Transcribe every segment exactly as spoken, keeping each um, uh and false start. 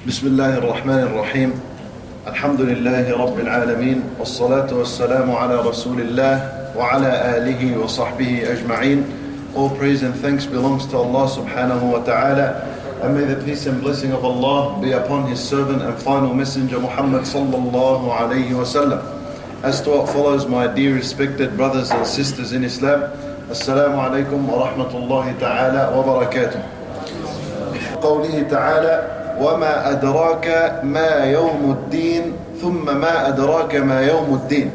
بسم الله الرحمن الرحيم الحمد لله رب العالمين والصلاة والسلام على رسول الله وعلى آله وصحبه أجمعين. All praise and thanks belongs to Allah subhanahu wa ta'ala, and may the peace and blessing of Allah be upon His servant and final messenger Muhammad sallallahu alayhi wa sallam. As to what follows, my dear respected brothers and sisters in Islam, Assalamu alaikum wa rahmatullahi ta'ala wa barakatuh. قوله تعالى وَمَا أَدْرَاكَ مَا يَوْمُ الدِّينِ ثُمَّ مَا أَدْرَاكَ مَا يَوْمُ الدِّينِ.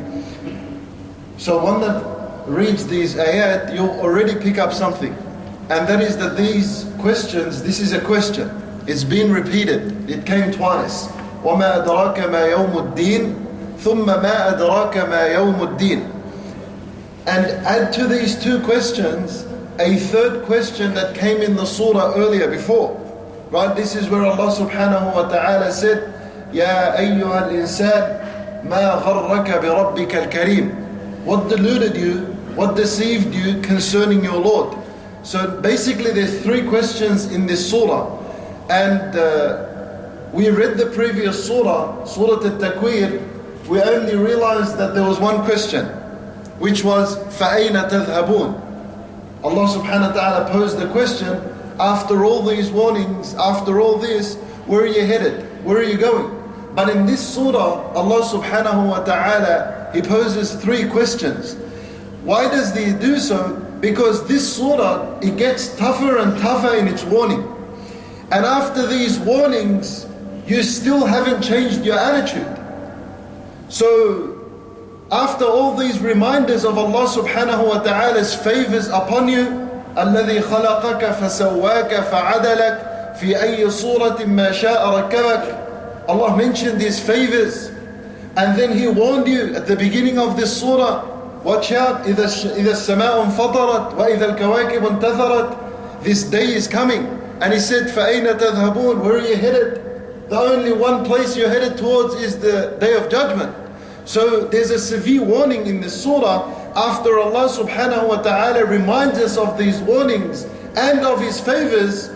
So one that reads these ayat, you'll already pick up something. And that is that these questions, this is a question. It's been repeated. It came twice. وَمَا أَدْرَاكَ مَا يَوْمُ الدِّينِ ثُمَّ مَا أَدْرَاكَ مَا يَوْمُ الدِّينِ. And add to these two questions a third question that came in the surah earlier before. Right, this is where Allah subhanahu wa ta'ala said, Ya ayyuha al-insan, ma gharraka bi rabbika al-kareem. What deluded you, what deceived you concerning your Lord? So basically there's three questions in this surah. And uh, we read the previous surah, Surah Al-Takwir, we only realized that there was one question, which was, فَأَيْنَ تَذْهَبُونَ. Allah subhanahu wa ta'ala posed the question, after all these warnings, after all this, where are you headed? Where are you going? But in this surah, Allah subhanahu wa ta'ala, He poses three questions. Why does He do so? Because this surah, it gets tougher and tougher in its warning. And after these warnings, you still haven't changed your attitude. So, after all these reminders of Allah subhanahu wa ta'ala's favors upon you, الذي خلقك فسواك فعدلك في أي صورة ما شاء ركبك. Allah mentioned His favors, and then He warned you at the beginning of this surah, watch out, إذا السماء انفطرت وإذا الكواكب انتثرت. This day is coming, and He said فأين تذهبون, where are you headed? The only one place you're headed towards is the day of judgment. So there's a severe warning in this surah. After Allah subhanahu wa ta'ala reminds us of these warnings and of His favors,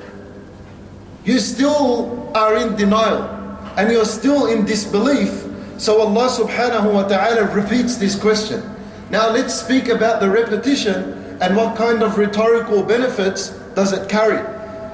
you still are in denial and you're still in disbelief. So Allah subhanahu wa ta'ala repeats this question. Now let's speak about the repetition and what kind of rhetorical benefits does it carry.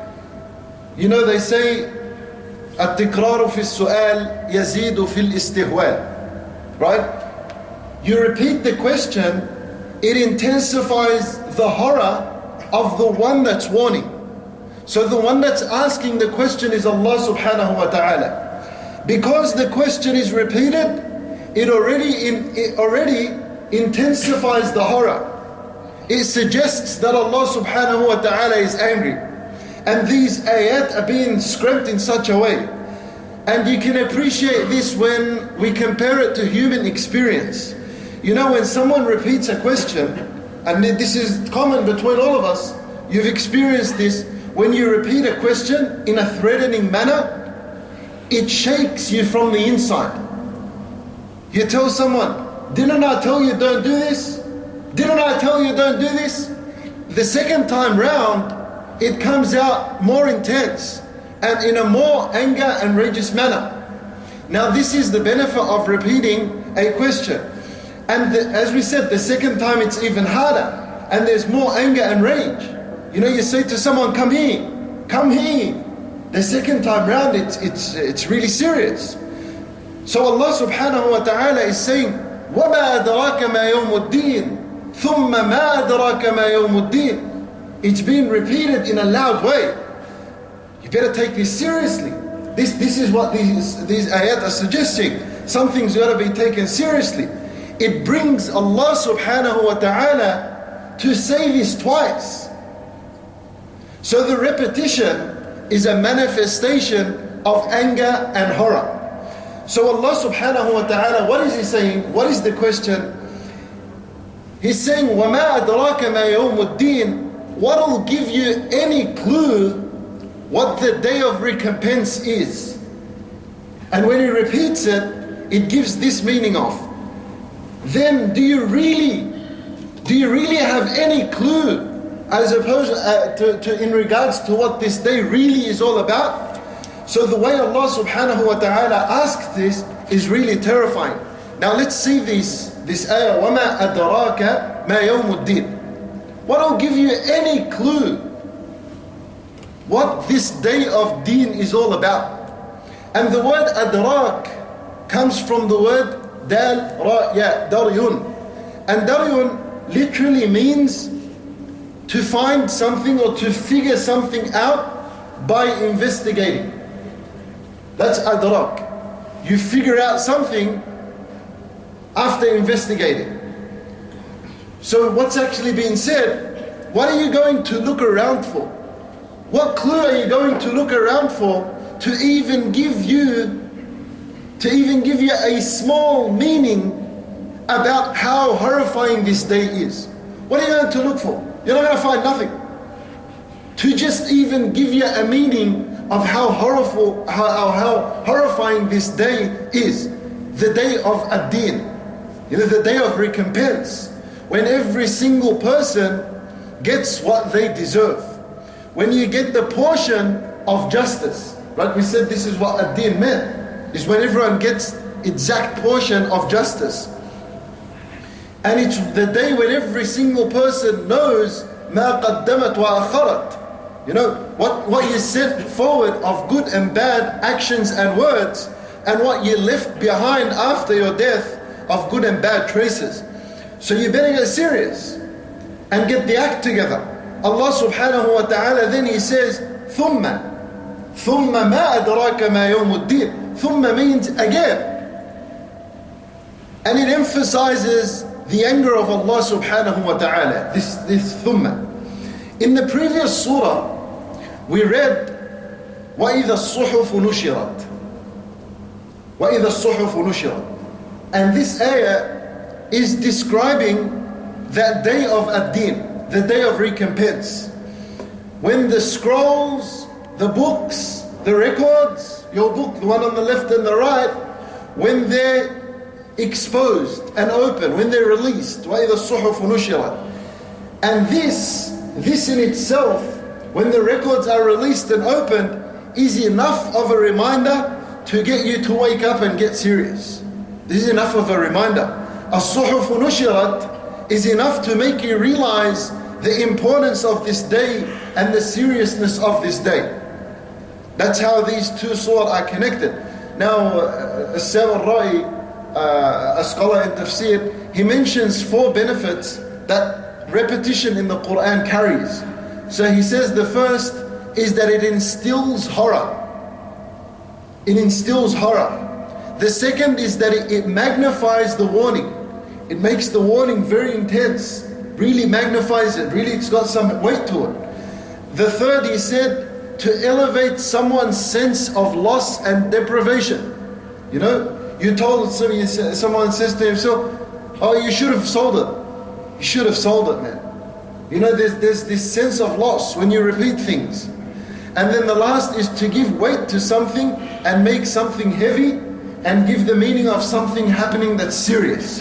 You know, they say التكرار في السؤال يزيد في الاستهوال. Right? You repeat the question, it intensifies the horror of the one that's warning. So the one that's asking the question is Allah subhanahu wa ta'ala. Because the question is repeated, it already in, it already intensifies the horror. It suggests that Allah subhanahu wa ta'ala is angry. And these ayat are being scrimped in such a way. And you can appreciate this when we compare it to human experience. You know, when someone repeats a question, and this is common between all of us, you've experienced this, when you repeat a question in a threatening manner, it shakes you from the inside. You tell someone, didn't I tell you don't do this? Didn't I tell you don't do this? The second time round, it comes out more intense and in a more anger and raging manner. Now this is the benefit of repeating a question. And the, as we said, the second time it's even harder. And there's more anger and rage. You know, you say to someone, come here, come here. The second time round, it's, it's, it's really serious. So Allah subhanahu wa ta'ala is saying, وَمَا أَدْرَاكَ مَا يَوْمُ الدِّينِ ثُمَّ مَا أَدْرَاكَ مَا يَوْمُ الدِّينِ. It's been repeated in a loud way. You better take this seriously. This, this is what these, these ayat are suggesting. Something's got to be taken seriously. It brings Allah subhanahu wa ta'ala to say this twice. So the repetition is a manifestation of anger and horror. So Allah subhanahu wa ta'ala, what is He saying? What is the question? He's saying, وَمَا أَدْرَاكَ مَا يَوْمُ الدِّينِ. What will give you any clue what the day of recompense is? And when He repeats it, it gives this meaning of, then do you really, do you really have any clue as opposed uh, to, to in regards to what this day really is all about? So the way Allah subhanahu wa ta'ala asked this is really terrifying. Now let's see this, this ayah, وَمَا أَدْرَاكَ مَا يَوْمُ الدِّينِ. What will give you any clue what this day of deen is all about? And the word adrak comes from the word dal, ra, ya, daryun. And daryun literally means to find something or to figure something out by investigating. That's adrak. You figure out something after investigating. So what's actually being said? What are you going to look around for? What clue are you going to look around for to even give you to even give you a small meaning about how horrifying this day is? What are you going to look for? You're not going to find nothing. To just even give you a meaning of how horrible, how, how, how horrifying this day is. The day of ad-din. You know, the day of recompense. When every single person gets what they deserve. When you get the portion of justice. Like we said, this is what ad-din meant. Is when everyone gets exact portion of justice. And it's the day when every single person knows مَا قَدَّمَتْ وَأَخَّرَتْ. You know, what, what you set forward of good and bad actions and words, and what you left behind after your death of good and bad traces. So you better get serious and get the act together. Allah subhanahu wa ta'ala then He says, ثُمَّ ثُمَّ مَا أَدْرَاكَ مَا يَوْمُ الدِّينِ. ثُمَّ means again. And it emphasizes the anger of Allah subhanahu wa ta'ala. This, this ثُمَّ. In the previous surah, we read, وَإِذَا الصُّحُفُ نُشِرَتْ. وَإِذَا الصُّحُفُ نُشِرَتْ. And this ayah is describing that day of ad-din, the day of recompense. When the scrolls, the books, the records, your book, the one on the left and the right, when they're exposed and open, when they're released, وَإِذَا الصُّحُفُ نُشِرَتْ. And this, this in itself, when the records are released and opened, is enough of a reminder to get you to wake up and get serious. This is enough of a reminder. As-suhuf nushirat is enough to make you realize the importance of this day and the seriousness of this day. That's how these two surahs are connected. Now, As-Sam al-Ra'i, uh, a scholar in tafsir, he mentions four benefits that repetition in the Quran carries. So he says the first is that it instills horror. It instills horror. The second is that it, it magnifies the warning. It makes the warning very intense. Really magnifies it. Really, it's got some weight to it. The third, he said, to elevate someone's sense of loss and deprivation. You know, you told someone, someone says to himself, oh, you should have sold it. You should have sold it, man. You know, there's, there's this sense of loss when you repeat things. And then the last is to give weight to something and make something heavy and give the meaning of something happening that's serious.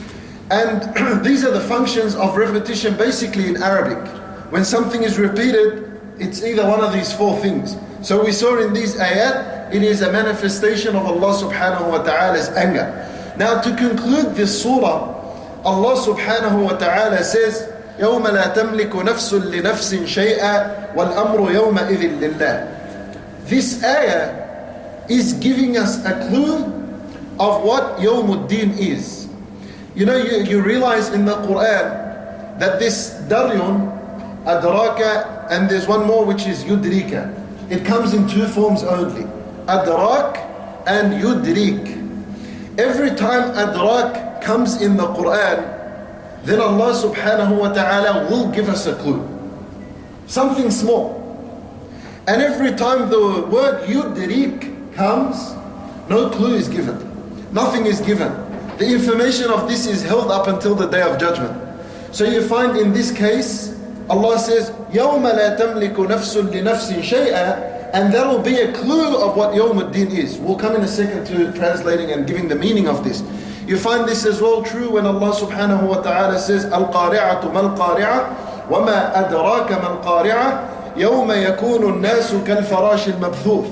And these are the functions of repetition basically in Arabic. When something is repeated, it's either one of these four things. So we saw in these ayat, it is a manifestation of Allah subhanahu wa ta'ala's anger. Now to conclude this surah, Allah subhanahu wa ta'ala says, يَوْمَ لَا تَمْلِكُ نَفْسٌ لِنَفْسٍ شَيْئًا وَالْأَمْرُ يَوْمَئِذٍ لِلَّهِ. This ayah is giving us a clue of what Yawmuddin is. You know, you, you realize in the Quran that this daryun, adraka, and there's one more which is yudrika. It comes in two forms only. Adrak and yudrik. Every time adrak comes in the Quran, then Allah subhanahu wa ta'ala will give us a clue. Something small. And every time the word yudrik comes, no clue is given. Nothing is given. The information of this is held up until the day of judgment. So you find in this case, Allah says, يَوْمَ لَا تَمْلِكُ نَفْسٌ لِنَفْسٍ شَيْئًا, and that will be a clue of what Yawmuddin is. We'll come in a second to translating and giving the meaning of this. You find this as well true when Allah subhanahu wa ta'ala says, الْقَارِعَةُ مَا الْقَارِعَةُ وَمَا أَدْرَاكَ مَا الْقَارِعَةُ يَوْمَ يَكُونُ النَّاسُ كَالْفَرَاشِ الْمَبْثُوثِ.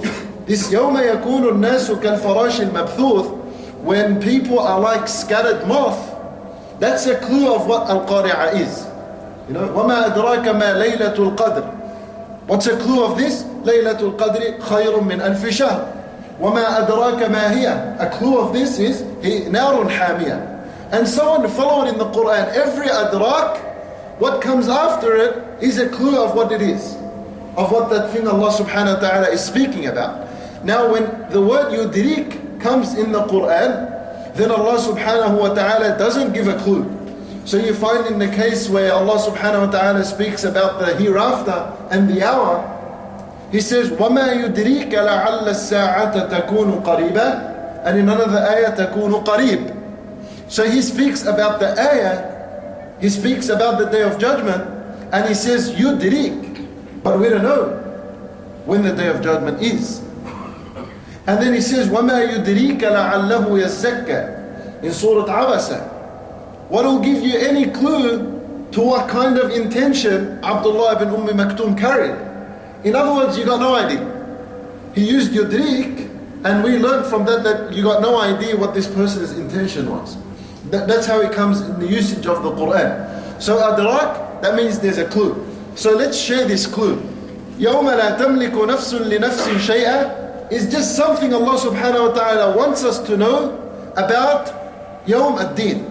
This يَوْمَ يَكُونُ النَّاسُ كَالْفَرَاشِ الْمَبْثُوثِ, when people are like scattered moth, that's a clue of what Al-Qari'ah is. You know, وَمَا أَدْرَاكَ مَا لَيْلَةُ الْقَدْرِ. What's a clue of this? لَيْلَةُ الْقَدْرِ خَيْرٌ مِّنْ أَلْفِ شَهْرٍ. وَمَا أَدْرَاكَ مَا هِيَ. A clue of this is نَارٌ حَامِيَةٌ. And so on, follow it in the Quran. Every adrak, what comes after it is a clue of what it is, of what that thing Allah subhanahu wa ta'ala is speaking about. Now when the word yudrik comes in the Quran, then Allah subhanahu wa ta'ala doesn't give a clue. So you find in the case where Allah subhanahu wa ta'ala speaks about the hereafter and the hour, He says, وَمَا يُدْرِيكَ لَعَلَّ السَّاعَةَ تَكُونُ قَرِيبًا. And in another ayah, تَكُونُ قَرِيب. So He speaks about the ayah, He speaks about the Day of Judgment, and He says, yudrik. But we don't know when the Day of Judgment is. And then He says, وَمَا يُدْرِيكَ لَعَلَّهُ يَزَّكَّى in Surah Abasa. What will give you any clue to what kind of intention Abdullah ibn Umm Maktoum carried? In other words, you got no idea. He used yudrik, and we learned from that that you got no idea what this person's intention was. That, that's how it comes in the usage of the Quran. So adrak, that means there's a clue. So let's share this clue. يَوْمَ لَا تَمْلِكُ نَفْسٌ لِنَفْسٍ شَيْئًا is just something Allah subhanahu wa ta'ala wants us to know about Yawm ad-Din.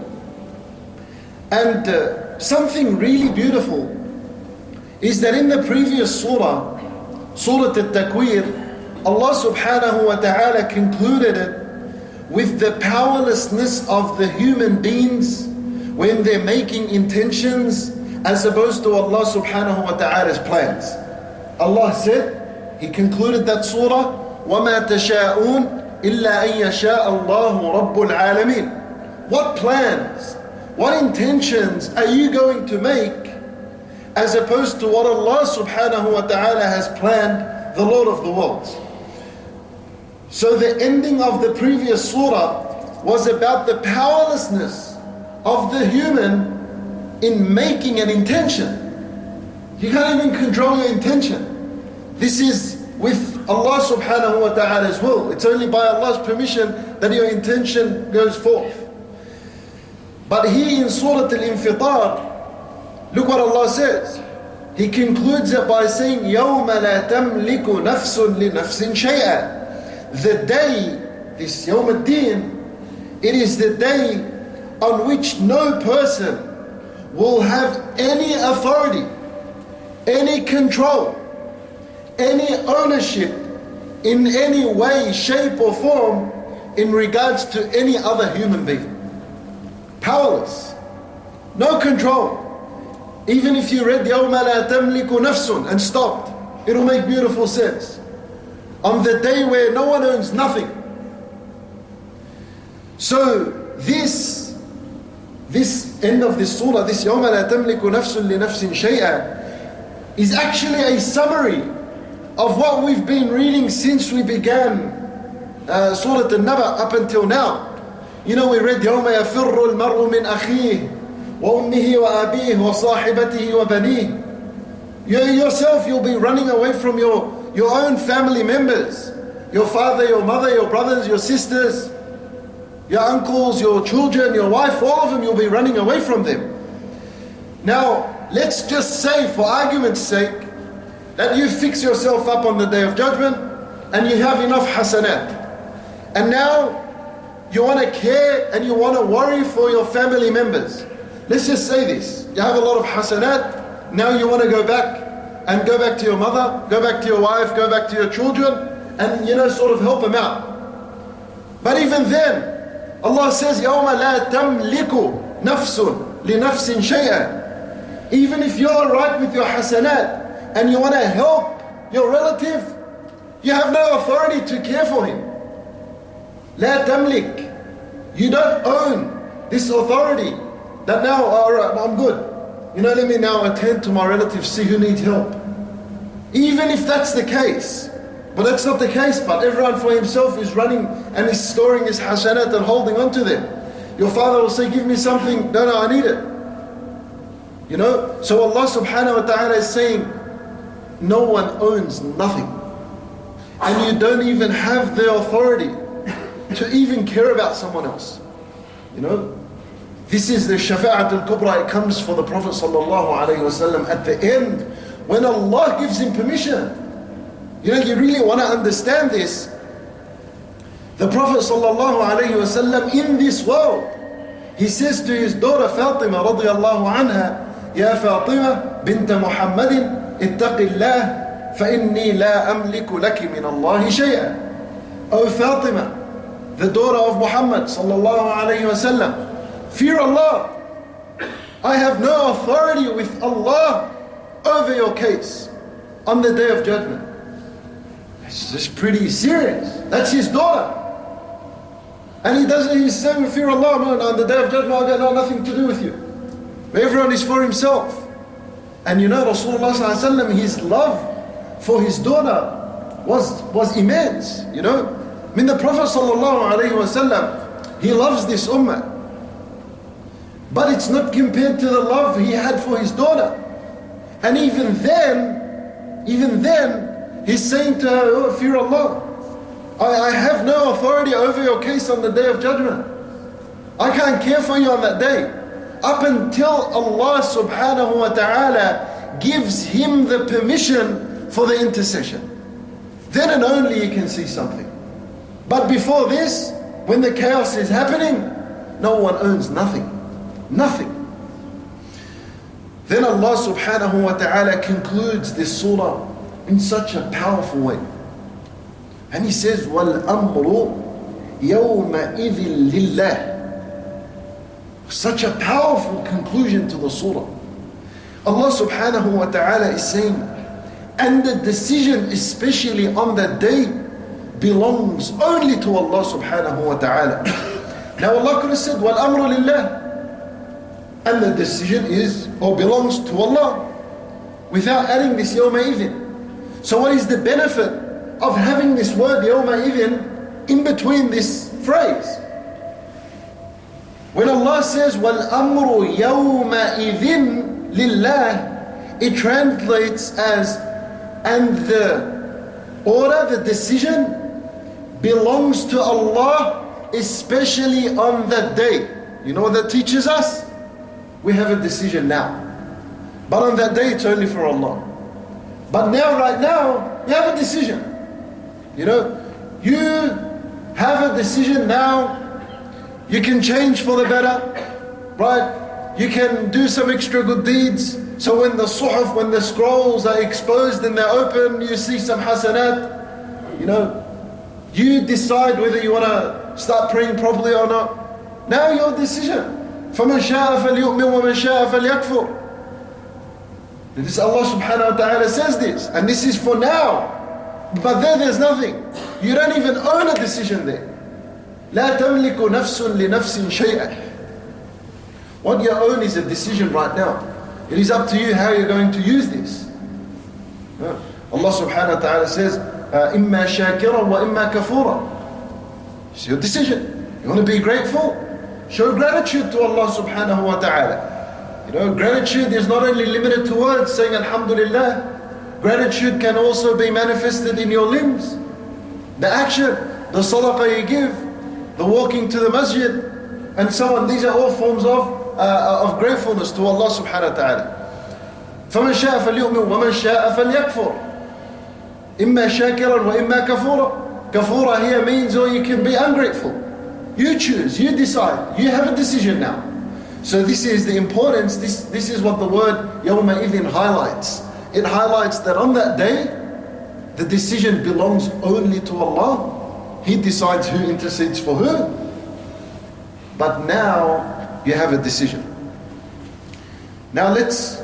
And uh, something really beautiful is that in the previous surah, Surah At-Takwir, Allah subhanahu wa ta'ala concluded it with the powerlessness of the human beings when they're making intentions as opposed to Allah subhanahu wa ta'ala's plans. Allah said, He concluded that surah, وَمَا تَشَاءُونَ إِلَّا أَن يَشَاءَ اللَّهُ رَبُّ الْعَالَمِينَ. What plans, what intentions are you going to make as opposed to what Allah subhanahu wa ta'ala has planned, the Lord of the worlds? So the ending of the previous surah was about the powerlessness of the human in making an intention. You can't even control your intention. This is with Allah subhanahu wa ta'ala's will. It's only by Allah's permission that your intention goes forth. But here in Surah Al-Infitar, look what Allah says. He concludes it by saying, يَوْمَ لَا تَمْلِكُ نَفْسٌ لِنَفْسٍ شَيْئًا. The day, this Yawm ad-Din, it is the day on which no person will have any authority, any control, any ownership in any way, shape or form in regards to any other human being. Powerless, no control. Even if you read يَوْمَ لَا تَمْلِكُ نَفْسٌ and stopped, it'll make beautiful sense. On the day where no one owns nothing. So this, this end of this surah, this يَوْمَ لَا تَمْلِكُ نَفْسٌ لِنَفْسٍ شَيْئًا, is actually a summary of what we've been reading since we began uh, Surah An-Naba up until now. You know, we read يَوْمَ يَفِرُّ الْمَرْءُ مِنْ أَخِيهِ وَأُمِّهِ وَأَبِيهِ وَصَاحِبَتِهِ وَبَنِيهِ. You yourself, you'll be running away from your, your own family members. Your father, your mother, your brothers, your sisters, your uncles, your children, your wife, all of them, you'll be running away from them. Now, let's just say, for argument's sake, that you fix yourself up on the Day of Judgment and you have enough hasanat. And now you want to care and you want to worry for your family members. Let's just say this. You have a lot of hasanat. Now you want to go back and go back to your mother, go back to your wife, go back to your children and, you know, sort of help them out. But even then, Allah says, يَوْمَ لَا تَمْلِكُ نَفْسٌ لِنَفْسٍ شَيْئًا. Even if you're right with your hasanat, and you want to help your relative, you have no authority to care for him. لا تملك. You don't own this authority that now, alright, I'm good. You know, let me now attend to my relatives, see who needs help. Even if that's the case, but that's not the case, but everyone for himself is running and is storing his hasanat and holding on to them. Your father will say, give me something, no, no, I need it. You know, so Allah subhanahu wa ta'ala is saying, no one owns nothing. and you don't even have the authority to even care about someone else. You know, this is the Shafa'at al-Kubra. It comes for the Prophet sallallahu alaihi wasallam at the end when Allah gives him permission. You know, you really want to understand this. The Prophet sallallahu alaihi wasallam in this world, he says to his daughter Fatima radiyallahu anha, Ya Fatima bint Muhammadin, ittaqi Allah, fa inni la amliku laki min Allahi shay'a. O Fatima, the daughter of Muhammad sallallahu alayhi wasallam, fear Allah. I have no authority with Allah over your case on the day of judgment. It's just pretty serious. That's his daughter. And he doesn't, he's saying, fear Allah, no, on the day of judgment I've got no, nothing to do with you. Everyone is for himself. And you know, Rasulullah sallallahu alayhi wa sallam, his love for his daughter was, was immense, you know. I mean, the Prophet sallallahu alayhi wa sallam, he loves this ummah. But it's not compared to the love he had for his daughter. And even then, even then, he's saying to her, oh, fear Allah. I, I have no authority over your case on the day of judgment. I can't care for you on that day. Up until Allah subhanahu wa ta'ala gives him the permission for the intercession. Then and only you can see something. But before this, when the chaos is happening, no one owns nothing. Nothing. Then Allah subhanahu wa ta'ala concludes this surah in such a powerful way. And He says, وَالْأَمْرُ يَوْمَئِذٍ لِلَّهِ. Such a powerful conclusion to the surah. Allah subhanahu wa ta'ala is saying, and the decision especially on that day belongs only to Allah subhanahu wa ta'ala. Now Allah could have said, وَالْأَمْرُ لِلَّهِ. And the decision is, or belongs to Allah, without adding this يَوْمَ إِذٍ. So what is the benefit of having this word يَوْمَ إِذٍ in between this phrase? When Allah says وَالْأَمْرُ يَوْمَ إِذٍ لِلَّهِ, it translates as, and the order, the decision belongs to Allah, especially on that day. You know what that teaches us? We have a decision now. But on that day it's only for Allah. But now, right now, you have a decision. You know, you have a decision now. You can change for the better, right? You can do some extra good deeds. So when the suhuf, when the scrolls are exposed and they're open, you see some hasanat. You know, you decide whether you want to start praying properly or not. Now your decision. فَمَنْ شَاءَ فَلْيُؤْمِنْ وَمَنْ شَاءَ فَلْيَكْفُرْ. This Allah subhanahu wa ta'ala says this. And this is for now. But there there's nothing. You don't even own a decision there. لا تملك نفس لنفس شيئا. What you own is a decision right now. It is up to you how you're going to use this. Allah subhanahu wa ta'ala says, إِمَّا شَاكِرًا وَإِمَّا كَفُورًا. It's your decision. You want to be grateful? Show gratitude to Allah subhanahu wa ta'ala. You know, gratitude is not only limited to words saying Alhamdulillah. Gratitude can also be manifested in your limbs. The action, the sadaqah you give, the walking to the masjid, and so on. These are all forms of, uh, of gratefulness to Allah subhanahu wa ta'ala. فَمَنْ شَاءَ فَلْيُؤْمِنْ وَمَنْ شَاءَ فَلْيَكْفُرْ. إِمَّا شَاكِرًا وَإِمَّا كَفُورًا. Kafura here means, or you can be ungrateful. You choose, you decide, you have a decision now. So this is the importance, this, this is what the word يَوْمَ إِذٍ highlights. It highlights that on that day, the decision belongs only to Allah. He decides who intercedes for who. But now, you have a decision. Now let's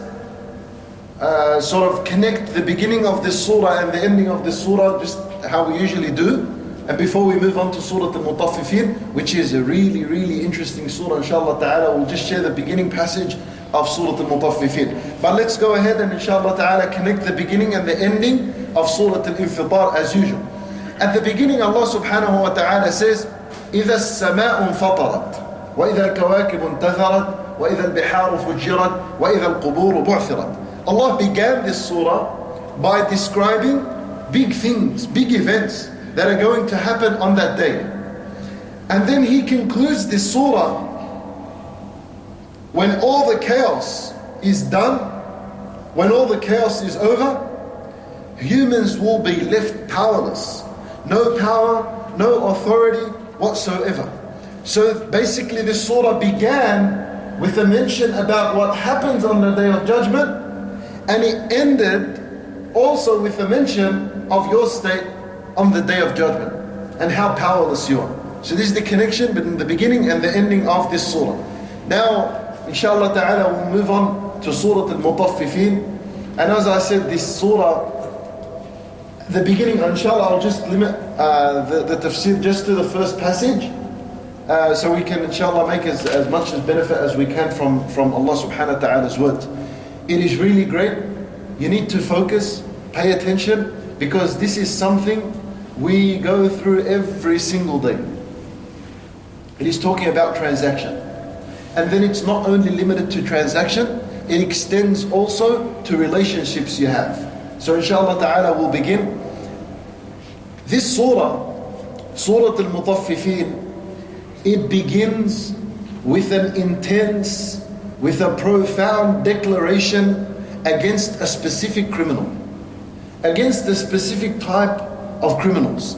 uh, sort of connect the beginning of this surah and the ending of this surah, just how we usually do. And before we move on to Surah Al-Mutaffifin, which is a really, really interesting surah, inshallah ta'ala, we'll just share the beginning passage of Surah Al-Mutaffifin. But let's go ahead and inshallah ta'ala connect the beginning and the ending of Surah Al-Infitar as usual. At the beginning, Allah subhanahu wa ta'ala says, إِذَا السَّمَاءُ انْفَطَرَتْ وَإِذَا الْكَوَاكِبُ انْتَثَرَتْ وَإِذَا الْبِحَارُ فُجِّرَتْ وَإِذَا الْقُبُورُ بُعْثِرَتْ. Allah began this surah by describing big things, big events that are going to happen on that day. And then he concludes this surah when all the chaos is done, when all the chaos is over, humans will be left powerless. No power, no authority whatsoever. So basically this surah began with a mention about what happens on the Day of Judgment, and it ended also with a mention of your state on the Day of Judgment and how powerless you are. So this is the connection between the beginning and the ending of this surah. Now, inshallah ta'ala, we'll move on to Surah Al-Mutaffifin. And as I said, this surah, the beginning, inshallah, I'll just limit uh, the, the tafsir just to the first passage. Uh, so we can, inshallah, make as, as much as benefit as we can from, from Allah subhanahu wa ta'ala's words. It is really great. You need to focus, pay attention, because this is something we go through every single day. It is talking about transaction. And then it's not only limited to transaction, it extends also to relationships you have. So inshallah ta'ala we'll begin. This surah, Surah Al-Mutaffifin, it begins with an intense, with a profound declaration against a specific criminal, against a specific type of criminals.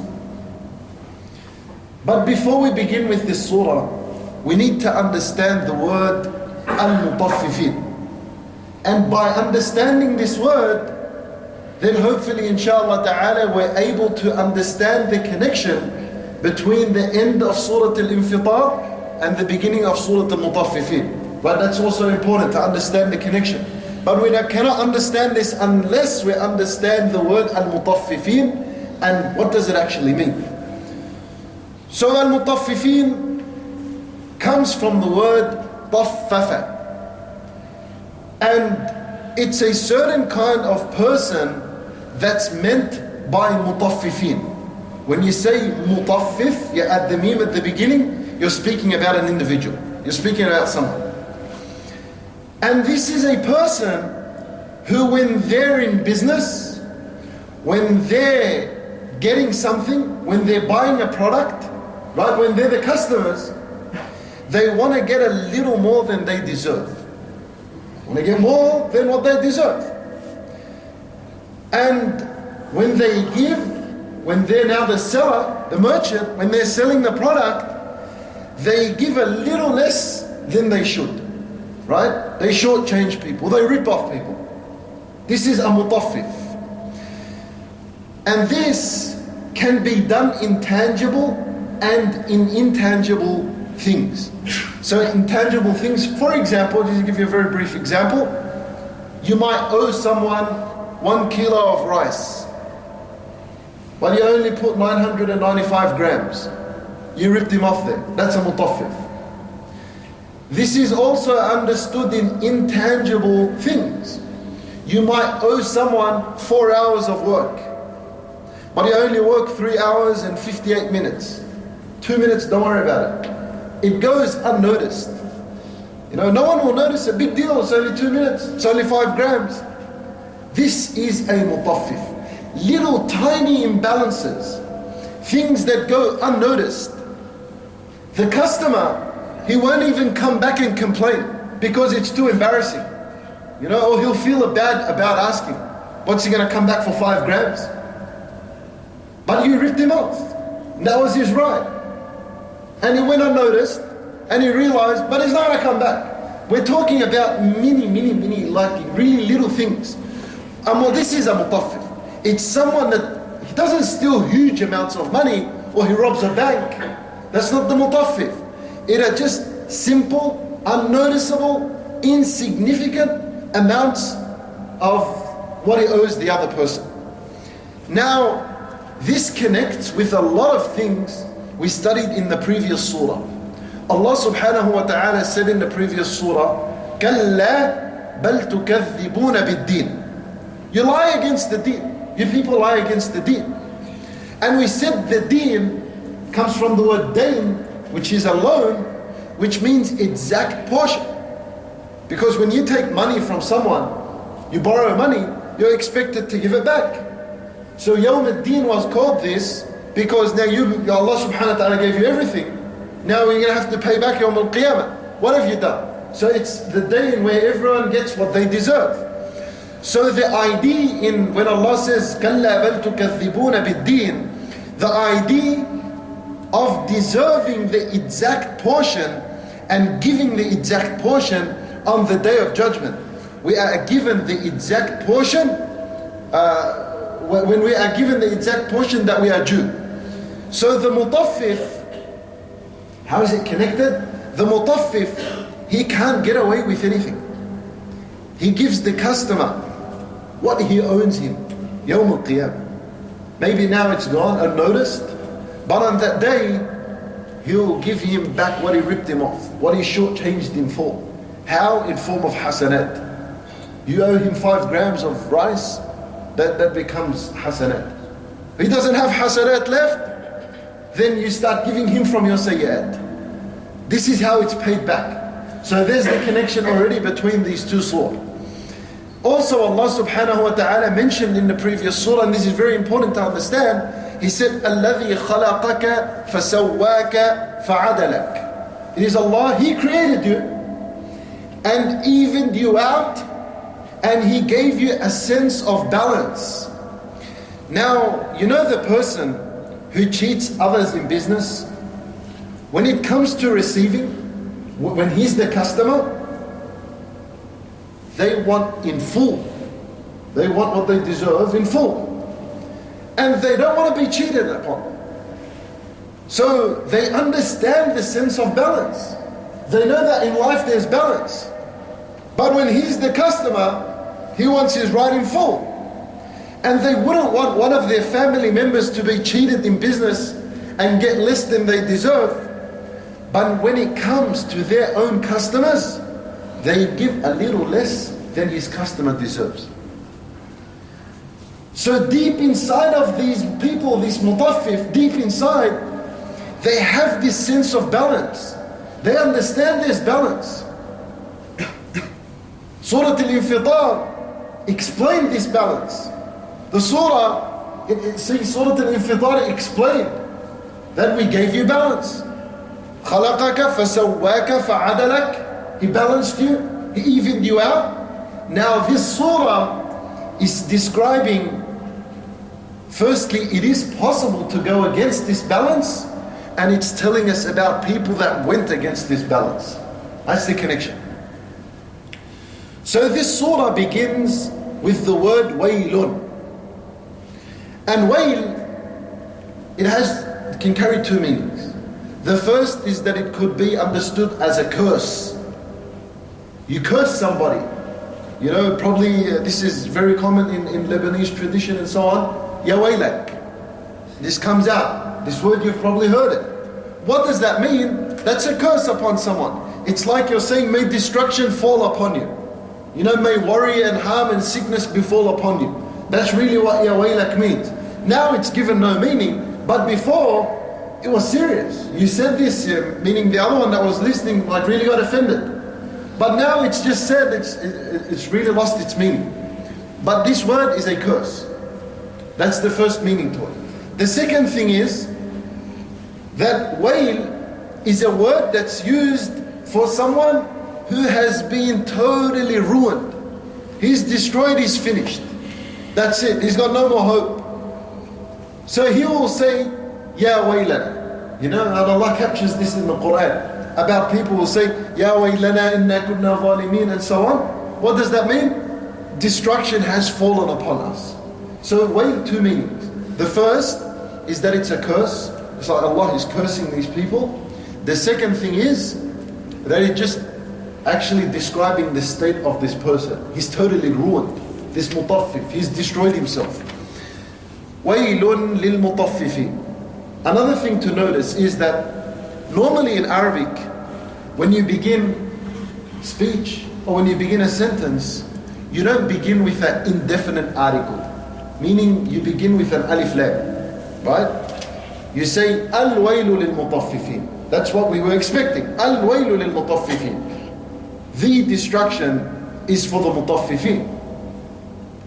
But before we begin with this surah, we need to understand the word Al-Mutaffifin. And by understanding this word, then hopefully inshallah ta'ala we're able to understand the connection between the end of Surah Al-Infitar and the beginning of Surah Al-Mutaffifin. But that's also important to understand the connection. But we cannot understand this unless we understand the word Al-Mutaffifin and what does it actually mean. So Al-Mutaffifin comes from the word Taffafa. And it's a certain kind of person that's meant by Mutaffifin. When you say Mutaffif, you add the meme at the beginning, you're speaking about an individual. You're speaking about someone. And this is a person who, when they're in business, when they're getting something, when they're buying a product, right, when they're the customers, they want to get a little more than they deserve. Want to get more than what they deserve. And when they give, when they're now the seller, the merchant, when they're selling the product, they give a little less than they should. Right? They shortchange people, they rip off people. This is a mutaffif. And this can be done in tangible and in intangible things. So intangible things, for example, just to give you a very brief example, you might owe someone one kilo of rice, but you only put nine hundred ninety-five grams. You ripped him off there. That's a mutaffif. This is also understood in intangible things. You might owe someone four hours of work, but you only work three hours and fifty-eight minutes. Two minutes, don't worry about it. It goes unnoticed. You know, no one will notice a big deal. It's only two minutes. It's only five grams. This is a mutaffif. Little tiny imbalances, things that go unnoticed. The customer, he won't even come back and complain because it's too embarrassing. You know, or he'll feel bad about asking. What's he going to come back for five grams? But you ripped him off. That was his right. And he went unnoticed and he realized, but he's not going to come back. We're talking about many, many, many, like really little things. And well, this is a mutaffif. It's someone that he doesn't steal huge amounts of money or he robs a bank. That's not the mutaffif. It are just simple, unnoticeable, insignificant amounts of what he owes the other person. Now, this connects with a lot of things we studied in the previous surah. Allah subhanahu wa ta'ala said in the previous surah, كَلَّا بَلْ تُكَذِّبُونَ بِالدِّينِ. You lie against the deen. You people lie against the deen. And we said the deen comes from the word dain, which is a loan, which means exact portion. Because when you take money from someone, you borrow money, you're expected to give it back. So Yawm al-Din was called this because now you, Allah subhanahu wa ta'ala gave you everything. Now you're going to have to pay back Yawm al-Qiyamah. What have you done? So it's the day in where everyone gets what they deserve. So the idea in when Allah says كَلَّا بَلْ تُكَذِّبُونَ بِالدِّينِ, the idea of deserving the exact portion and giving the exact portion on the day of judgment. We are given the exact portion uh, when we are given the exact portion that we are due. So the mutaffif, how is it connected? The mutaffif, he can't get away with anything. He gives the customer what he owns him, Yawm al-Qiyamah. Maybe now it's gone unnoticed, but on that day, he'll give him back what he ripped him off, what he shortchanged him for. How? In form of hasanat. You owe him five grams of rice, that, that becomes hasanat. If he doesn't have hasanat left, then you start giving him from your sayyat. This is how it's paid back. So there's the connection already between these two surahs. Also Allah subhanahu wa ta'ala mentioned in the previous surah, and this is very important to understand, He said, الَّذِي خَلَقَكَ فَسَوَّاكَ فَعَدَلَكَ. It is Allah, He created you and evened you out, and He gave you a sense of balance. Now, you know the person who cheats others in business, when it comes to receiving, when he's the customer, they want in full. They want what they deserve in full. And they don't want to be cheated upon. So they understand the sense of balance. They know that in life there's balance. But when he's the customer, he wants his right in full. And they wouldn't want one of their family members to be cheated in business and get less than they deserve. But when it comes to their own customers, they give a little less than his customer deserves. So deep inside of these people, these mutaffif, deep inside, they have this sense of balance. They understand there's balance. Surah Al-Infitar explained this balance. The surah, it, it, see, Surah Al-Infitar explained that we gave you balance. خَلَقَكَ فَسَوَّاكَ فَعَدَلَكَ. He balanced you, He evened you out. Now this surah is describing, firstly, it is possible to go against this balance, and it's telling us about people that went against this balance. That's the connection. So this surah begins with the word waylun. And wayl, it has, it can carry two meanings. The first is that it could be understood as a curse. You curse somebody. You know, probably uh, this is very common in, in Lebanese tradition and so on. Ya waylak. This comes out. This word, you've probably heard it. What does that mean? That's a curse upon someone. It's like you're saying, may destruction fall upon you. You know, may worry and harm and sickness befall upon you. That's really what ya waylak means. Now it's given no meaning, but before it was serious. You said this, uh, meaning the other one that was listening like really got offended. But now it's just said, it's, it, it's really lost its meaning. But this word is a curse. That's the first meaning to it. The second thing is that wail is a word that's used for someone who has been totally ruined. He's destroyed, he's finished. That's it, he's got no more hope. So he will say, Ya waylana. You know, and Allah captures this in the Quran. About people will say, Ya waylana inna kunna zalimin, and so on. What does that mean? Destruction has fallen upon us. So wayl, two meanings. The first is that it's a curse. It's like Allah is cursing these people. The second thing is that it just actually describing the state of this person. He's totally ruined. This mutaffif, he's destroyed himself. Waylun lil mutaffifin. Another thing to notice is that normally in Arabic, when you begin speech or when you begin a sentence, you don't begin with an indefinite article, meaning you begin with an alif lam, right? You say al-waylu lil-mutaffifin. That's what we were expecting. Al-waylu lil-mutaffifin. The destruction is for the mutaffifin.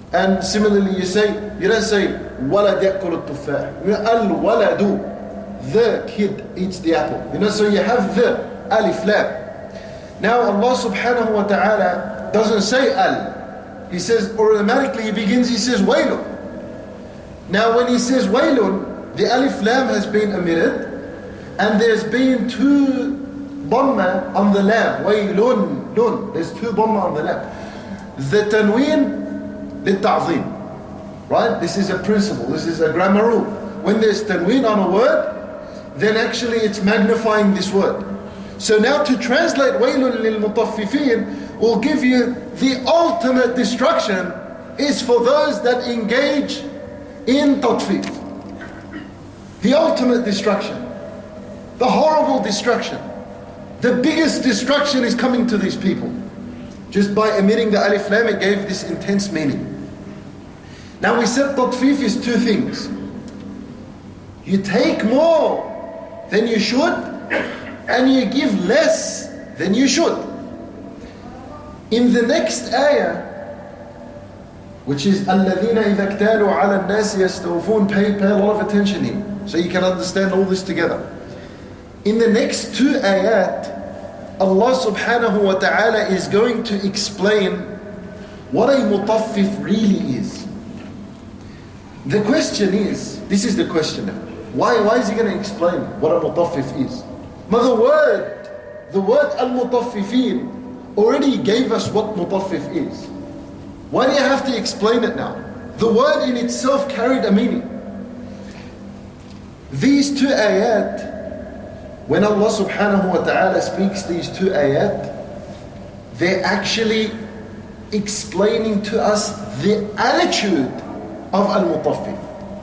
And similarly you say, you don't say walad ya'kul al-tuffah. Al-waladu, the kid eats the apple. You know, so you have the alif lam. Now Allah subhanahu wa ta'ala doesn't say al. He says, automatically he begins, he says waylun. Now when he says waylun, the alif lam has been omitted, and there's been two dhamma on the lam. Waylun, lun. There's two dhamma on the lam. The tanween, the ta'zim. Right? This is a principle. This is a grammar rule. When there's tanween on a word, then actually it's magnifying this word. So now to translate waylun lil mutaffifin will give you the ultimate destruction is for those that engage in tatfif. The ultimate destruction. The horrible destruction. The biggest destruction is coming to these people. Just by omitting the alif lam, it gave this intense meaning. Now we said tatfif is two things. You take more than you should, and you give less than you should. In the next ayah, which is الَّذِينَ إِذَا اكْتَالُوا عَلَى النَّاسِ يَسْتَوْفُونَ, pay, pay a lot of attention here, so you can understand all this together. In the next two ayat, Allah subhanahu wa ta'ala is going to explain what a mutaffif really is. The question is, this is the question now. Why, why is he going to explain what a mutaffif is? But the word, the word al-mutaffifin already gave us what mutaffif is. Why do you have to explain it now? The word in itself carried a meaning. These two ayat, when Allah subhanahu wa ta'ala speaks these two ayat, they're actually explaining to us the attitude of al-mutaffif.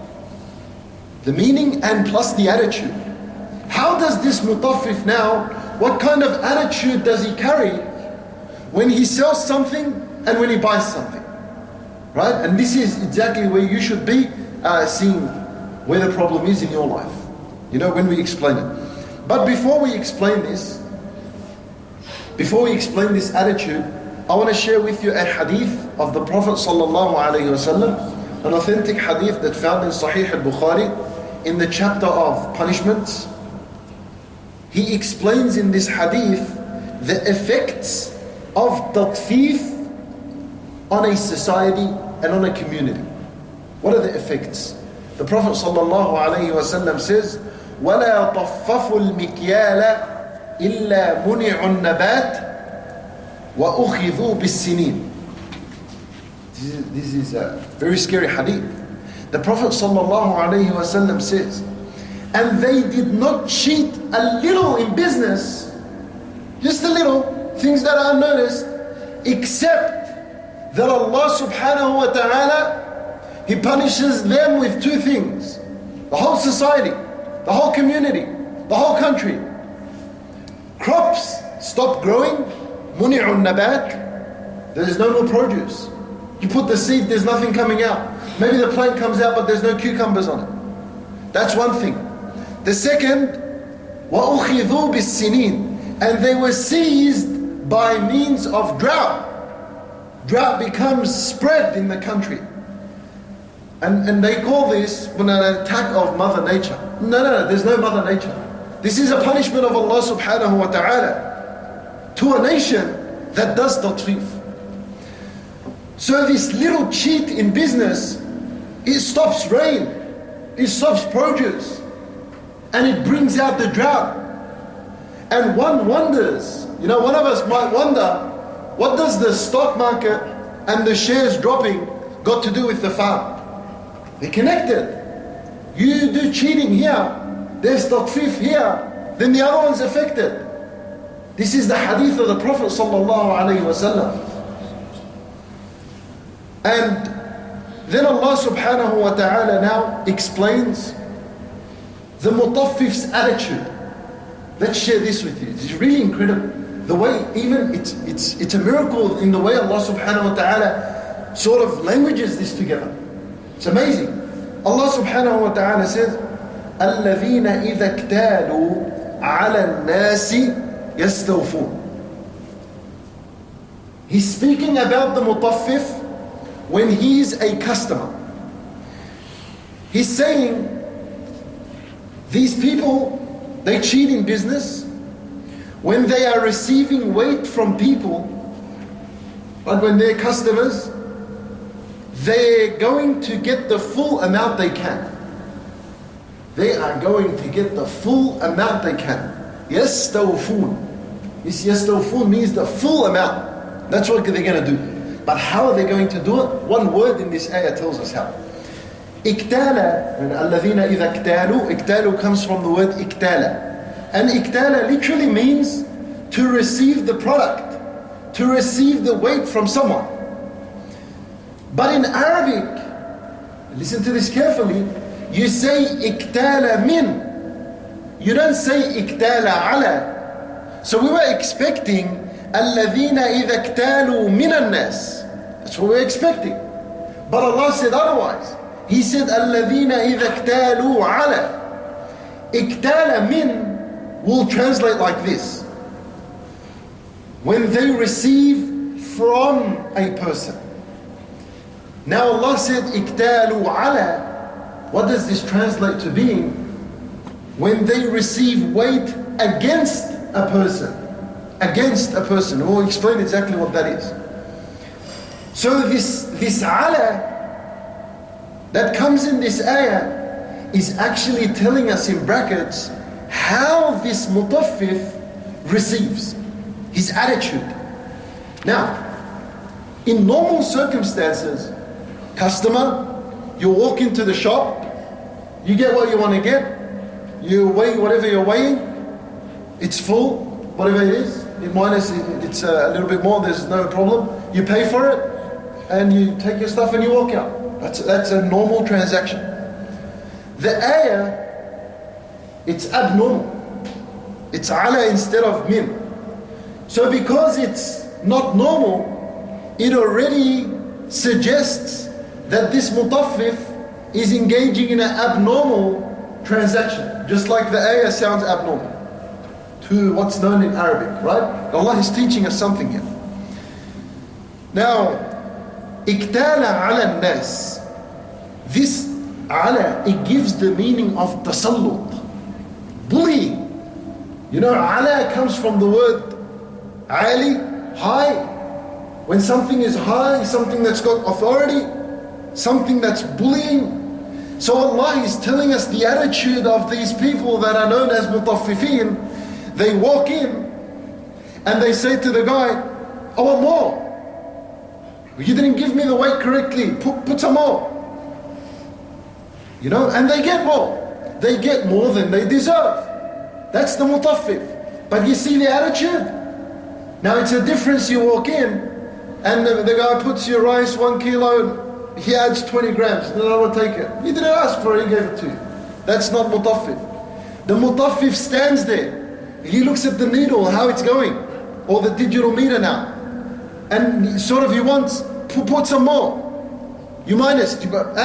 The meaning and plus the attitude. How does this mutaffif now, what kind of attitude does he carry when he sells something and when he buys something? Right? And this is exactly where you should be uh, seeing where the problem is in your life. You know, when we explain it. But before we explain this, before we explain this attitude, I want to share with you a hadith of the Prophet sallallahu alaihi wasallam, an authentic hadith that found in Sahih al-Bukhari, in the chapter of punishments. He explains in this hadith the effects of tatfif on a society and on a community. What are the effects? The Prophet sallallahu alaihi wasallam says, وَلَا طَفَّفُوا الْمِكْيَالَ إِلَّا مُنِعُ النَّبَاتِ وَأُخِذُوا بِالسِّنِينَ. This is, this is a very scary hadith. The Prophet sallallahu alaihi wasallam says, and they did not cheat a little in business, just a little, things that are unnoticed, except that Allah subhanahu wa ta'ala, He punishes them with two things. The whole society, the whole community, the whole country. Crops stop growing, muni'un nabat, there is no more produce. You put the seed, there's nothing coming out. Maybe the plant comes out, but there's no cucumbers on it. That's one thing. The second, وَأُخِذُوا بِالسِّنِينَ, and they were seized by means of drought. Drought becomes spread in the country. And, and they call this an attack of Mother Nature. No, no, no, there's no Mother Nature. This is a punishment of Allah subhanahu wa ta'ala to a nation that does tatfif. So this little cheat in business, it stops rain, it stops produce, and it brings out the drought. And one wonders, you know, one of us might wonder, what does the stock market and the shares dropping got to do with the farm? They're connected. You do cheating here, there's tatfif here, then the other one's affected. This is the hadith of the Prophet sallallahu alaihi wasallam. And then Allah subhanahu wa ta'ala now explains the mutaffif's attitude. Let's share this with you. It's really incredible. The way, even, it's, it's, it's a miracle in the way Allah subhanahu wa ta'ala sort of languages this together. It's amazing. Allah subhanahu wa ta'ala says, الَّذِينَ إِذَا اكْتَالُوا عَلَى النَّاسِ يَسْتَوْفُونَ. He's speaking about the mutaffif when he's a customer. He's saying, these people, they cheat in business when they are receiving weight from people, but when they're customers, they're going to get the full amount they can. They are going to get the full amount they can. Yastawfun. This yastawfun means the full amount. That's what they're going to do. But how are they going to do it? One word in this ayah tells us how. Iktala, and alladhina idha iktalu, iktalu comes from the word iktala. And iktala literally means to receive the product, to receive the weight from someone. But in Arabic, listen to this carefully, you say iktala min. You don't say iktala ala. So we were expecting alladhina idha iktalu minan nas. That's what we we're expecting. But Allah said otherwise. He said alladhina idha iktalu ala. Iktala min will translate like this. When they receive from a person. Now Allah said iktalu ala. What does this translate to being? When they receive weight against a person. Against a person. We'll explain exactly what that is. So this, this ala that comes in this ayah is actually telling us in brackets how this mutaffif receives. His attitude. Now, in normal circumstances, customer, you walk into the shop, you get what you want to get, you weigh whatever you're weighing, it's full, whatever it is, it minus it's a little bit more, there's no problem, you pay for it, and you take your stuff and you walk out. That's, that's a normal transaction. The ayah, it's abnormal. It's ala instead of min. So because it's not normal, it already suggests that this mutaffif is engaging in an abnormal transaction. Just like the ayah sounds abnormal to what's known in Arabic, right? Allah is teaching us something here. Now, iktala ala nas. This ala, it gives the meaning of tasallut, bullying. You know, ala comes from the word ali, high. When something is high, something that's got authority, something that's bullying. So Allah is telling us the attitude of these people that are known as mutaffifin. They walk in and they say to the guy, I want more. You didn't give me the weight correctly. Put, put some more. You know, and they get more. They get more than they deserve. That's the mutaffif. But you see the attitude? Now it's a difference. You walk in and the, the guy puts your rice one kilo, he adds twenty grams. No, I will take it. You didn't ask for it, he gave it to you. That's not mutaffif. The mutaffif stands there. He looks at the needle, how it's going, or the digital meter now. And sort of he wants, put some more. You minus, add,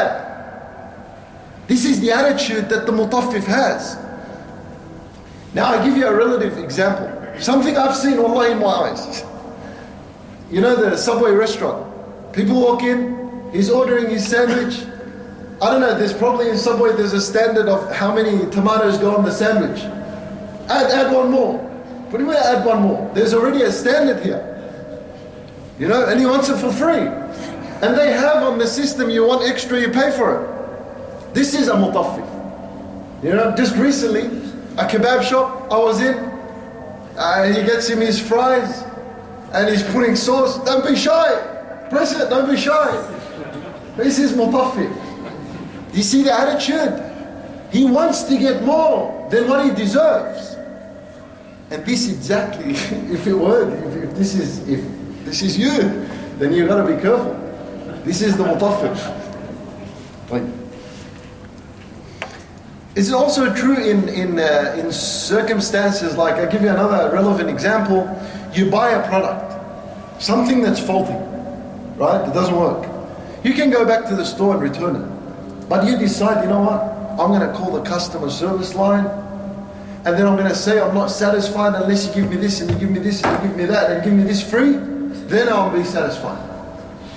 add. This is the attitude that the mutaffif has. Now I give you a relative example. Something I've seen wallahi in my eyes. You know the Subway restaurant. People walk in, he's ordering his sandwich. I don't know, there's probably in Subway there's a standard of how many tomatoes go on the sandwich. Add, add one more. What do you mean add one more? There's already a standard here. You know, and he wants it for free. And they have on the system, you want extra, you pay for it. This is a mutaffif. You know, just recently, a kebab shop I was in, uh, he gets him his fries, and he's putting sauce. Don't be shy. Press it, don't be shy. This is mutaffif. You see the attitude? He wants to get more than what he deserves. And this exactly, if it were, if, if this is, if this is you, then you've got to be careful. This is the mutaffif. Like, is it also true in in uh, in circumstances like, I'll give you another relevant example. You buy a product, something that's faulty, right? It doesn't work. You can go back to the store and return it. But you decide, you know what? I'm going to call the customer service line, and then I'm going to say I'm not satisfied unless you give me this and you give me this and you give me that and give me this free. Then I'll be satisfied.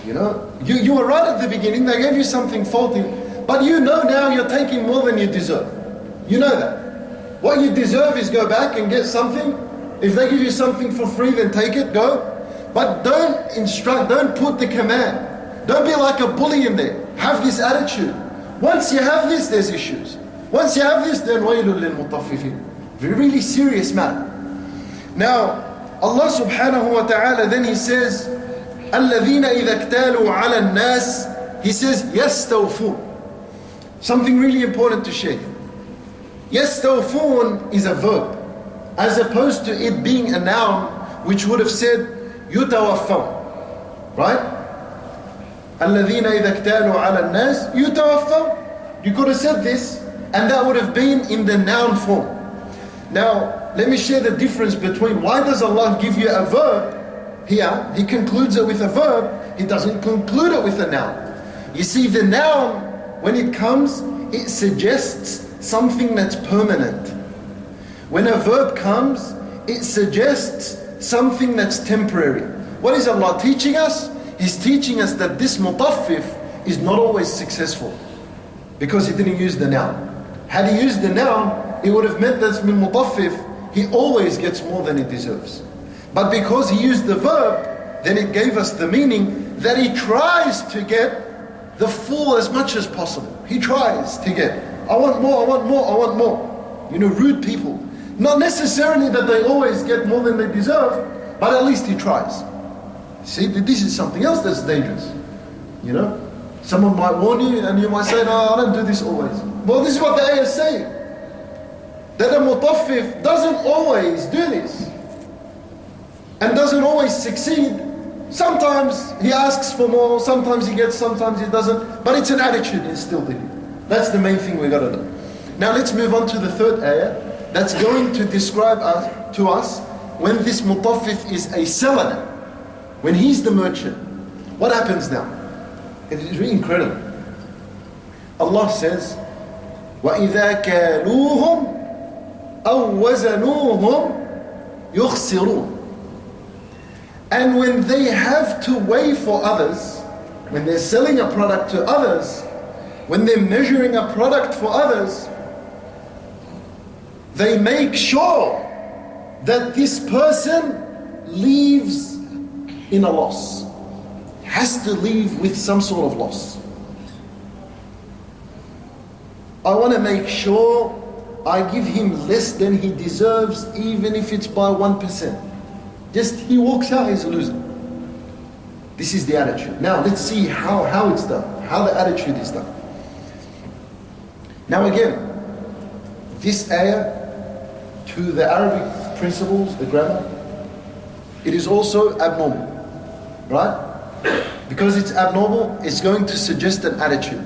You know, you, you were right at the beginning, they gave you something faulty, but you know now you're taking more than you deserve. You know that. What you deserve is go back and get something. If they give you something for free, then take it, go. But don't instruct, don't put the command. Don't be like a bully in there. Have this attitude. Once you have this, there's issues. Once you have this, then wailul lil mutaffifin. Very really serious matter. Now, Allah subhanahu wa ta'ala then He says, الَّذِينَ إِذَا اكْتَالُوا عَلَى النَّاسِ He says, يَسْتَوْفُونَ. Something really important to share. يَسْتَوْفُونَ is a verb, as opposed to it being a noun, which would have said, يُتَوَفَّوْنَ. Right? الَّذِينَ إِذَا اكْتَالُوا عَلَى النَّاسِ يُتَوَفَّوْنَ. You could have said this, and that would have been in the noun form. Now, let me share the difference between why does Allah give you a verb here? He concludes it with a verb. He doesn't conclude it with a noun. You see, the noun, when it comes, it suggests something that's permanent. When a verb comes, it suggests something that's temporary. What is Allah teaching us? He's teaching us that this mutaffif is not always successful because He didn't use the noun. Had He used the noun, it would have meant that min mutaffif, he always gets more than he deserves. But because he used the verb, then it gave us the meaning that he tries to get the full as much as possible. He tries to get, I want more, I want more, I want more. You know, rude people. Not necessarily that they always get more than they deserve, but at least he tries. See, this is something else that's dangerous. You know, someone might warn you and you might say, no, I don't do this always. Well, this is what the ayah is saying. That a mutaffif doesn't always do this. And doesn't always succeed. Sometimes he asks for more, sometimes he gets, sometimes he doesn't. But it's an attitude instilled in him. That's the main thing we got to do. Now let's move on to the third ayah. That's going to describe us, to us when this mutaffif is a seller now. When he's the merchant. What happens now? It is really incredible. Allah says, وَإِذَا كَالُوهُمْ أَوْ وَزَنُوهُمْ يُخْسِرُونَ. And when they have to weigh for others, when they're selling a product to others, when they're measuring a product for others, they make sure that this person leaves in a loss. Has to leave with some sort of loss. I want to make sure I give him less than he deserves, even if it's by one percent. Just he walks out, he's a loser. This is the attitude. Now let's see how, how it's done, how the attitude is done. Now again, this ayah, to the Arabic principles, the grammar, it is also abnormal, right? Because it's abnormal, it's going to suggest an attitude.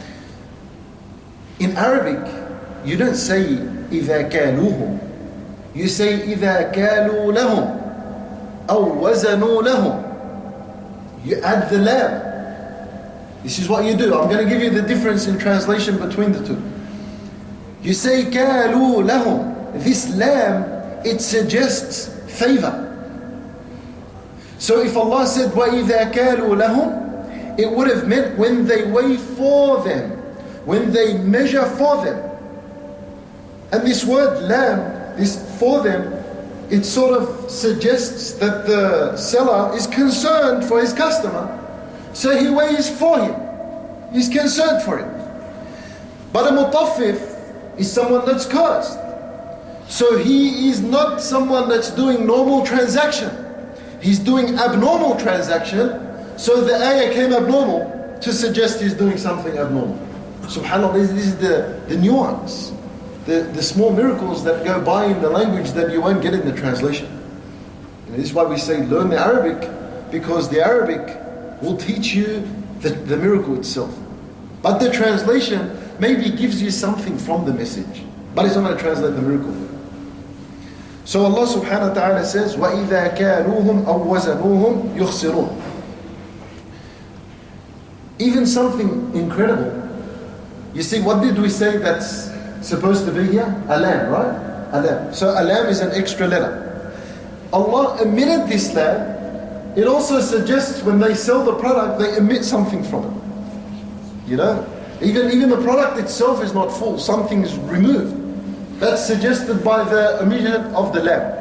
In Arabic, you don't say إِذَا كَالُوهُمْ. You say إِذَا كَالُوا لَهُمْ أَوْ وَزَنُوا لَهُمْ. You add the lam. This is what you do. I'm going to give you the difference in translation between the two. You say كَالُوا لَهُمْ. This lam, it suggests favor. So if Allah said وَإِذَا كَالُوا لَهُمْ, it would have meant when they weigh for them, when they measure for them. And this word lam, this for them, it sort of suggests that the seller is concerned for his customer. So he weighs for him. He's concerned for him. But a mutaffif is someone that's cursed. So he is not someone that's doing normal transaction. He's doing abnormal transaction. So the ayah came abnormal to suggest he's doing something abnormal. SubhanAllah, this is the, the nuance. The, the small miracles that go by in the language that you won't get in the translation. And this is why we say learn the Arabic, because the Arabic will teach you the, the miracle itself. But the translation maybe gives you something from the message, but it's not going to translate the miracle. So Allah subhanahu wa ta'ala says, وَإِذَا كَالُوهُمْ أَوْ وَزَنُوهُمْ يُخْسِرُونَ. Even something incredible. You see, what did we say that's supposed to be here? A lam, right? A lam. So a lam is an extra letter. Allah omitted this lam it also suggests when they sell the product, they emit something from it. You know? Even, even the product itself is not full, something's removed. That's suggested by the emission of the lamp.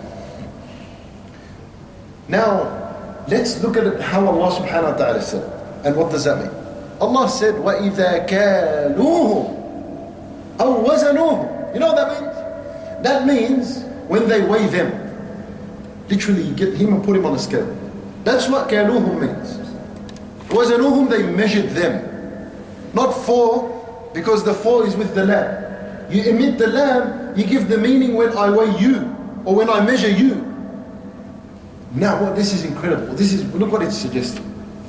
Now, let's look at it how Allah subhanahu wa ta'ala said it. And what does that mean? Allah said, وَإِذَا كَالُوهُ أَوْ وَزَنُوهُ. You know what that means? That means when they weigh them. Literally, you get him and put him on a scale. That's what كَالُوهُم means. وَزَنُوهُم, they measured them. Not four, because the four is with the lamb. You emit the lamb, you give the meaning when I weigh you, or when I measure you. Now, what? This is incredible. This is, look what it's suggesting.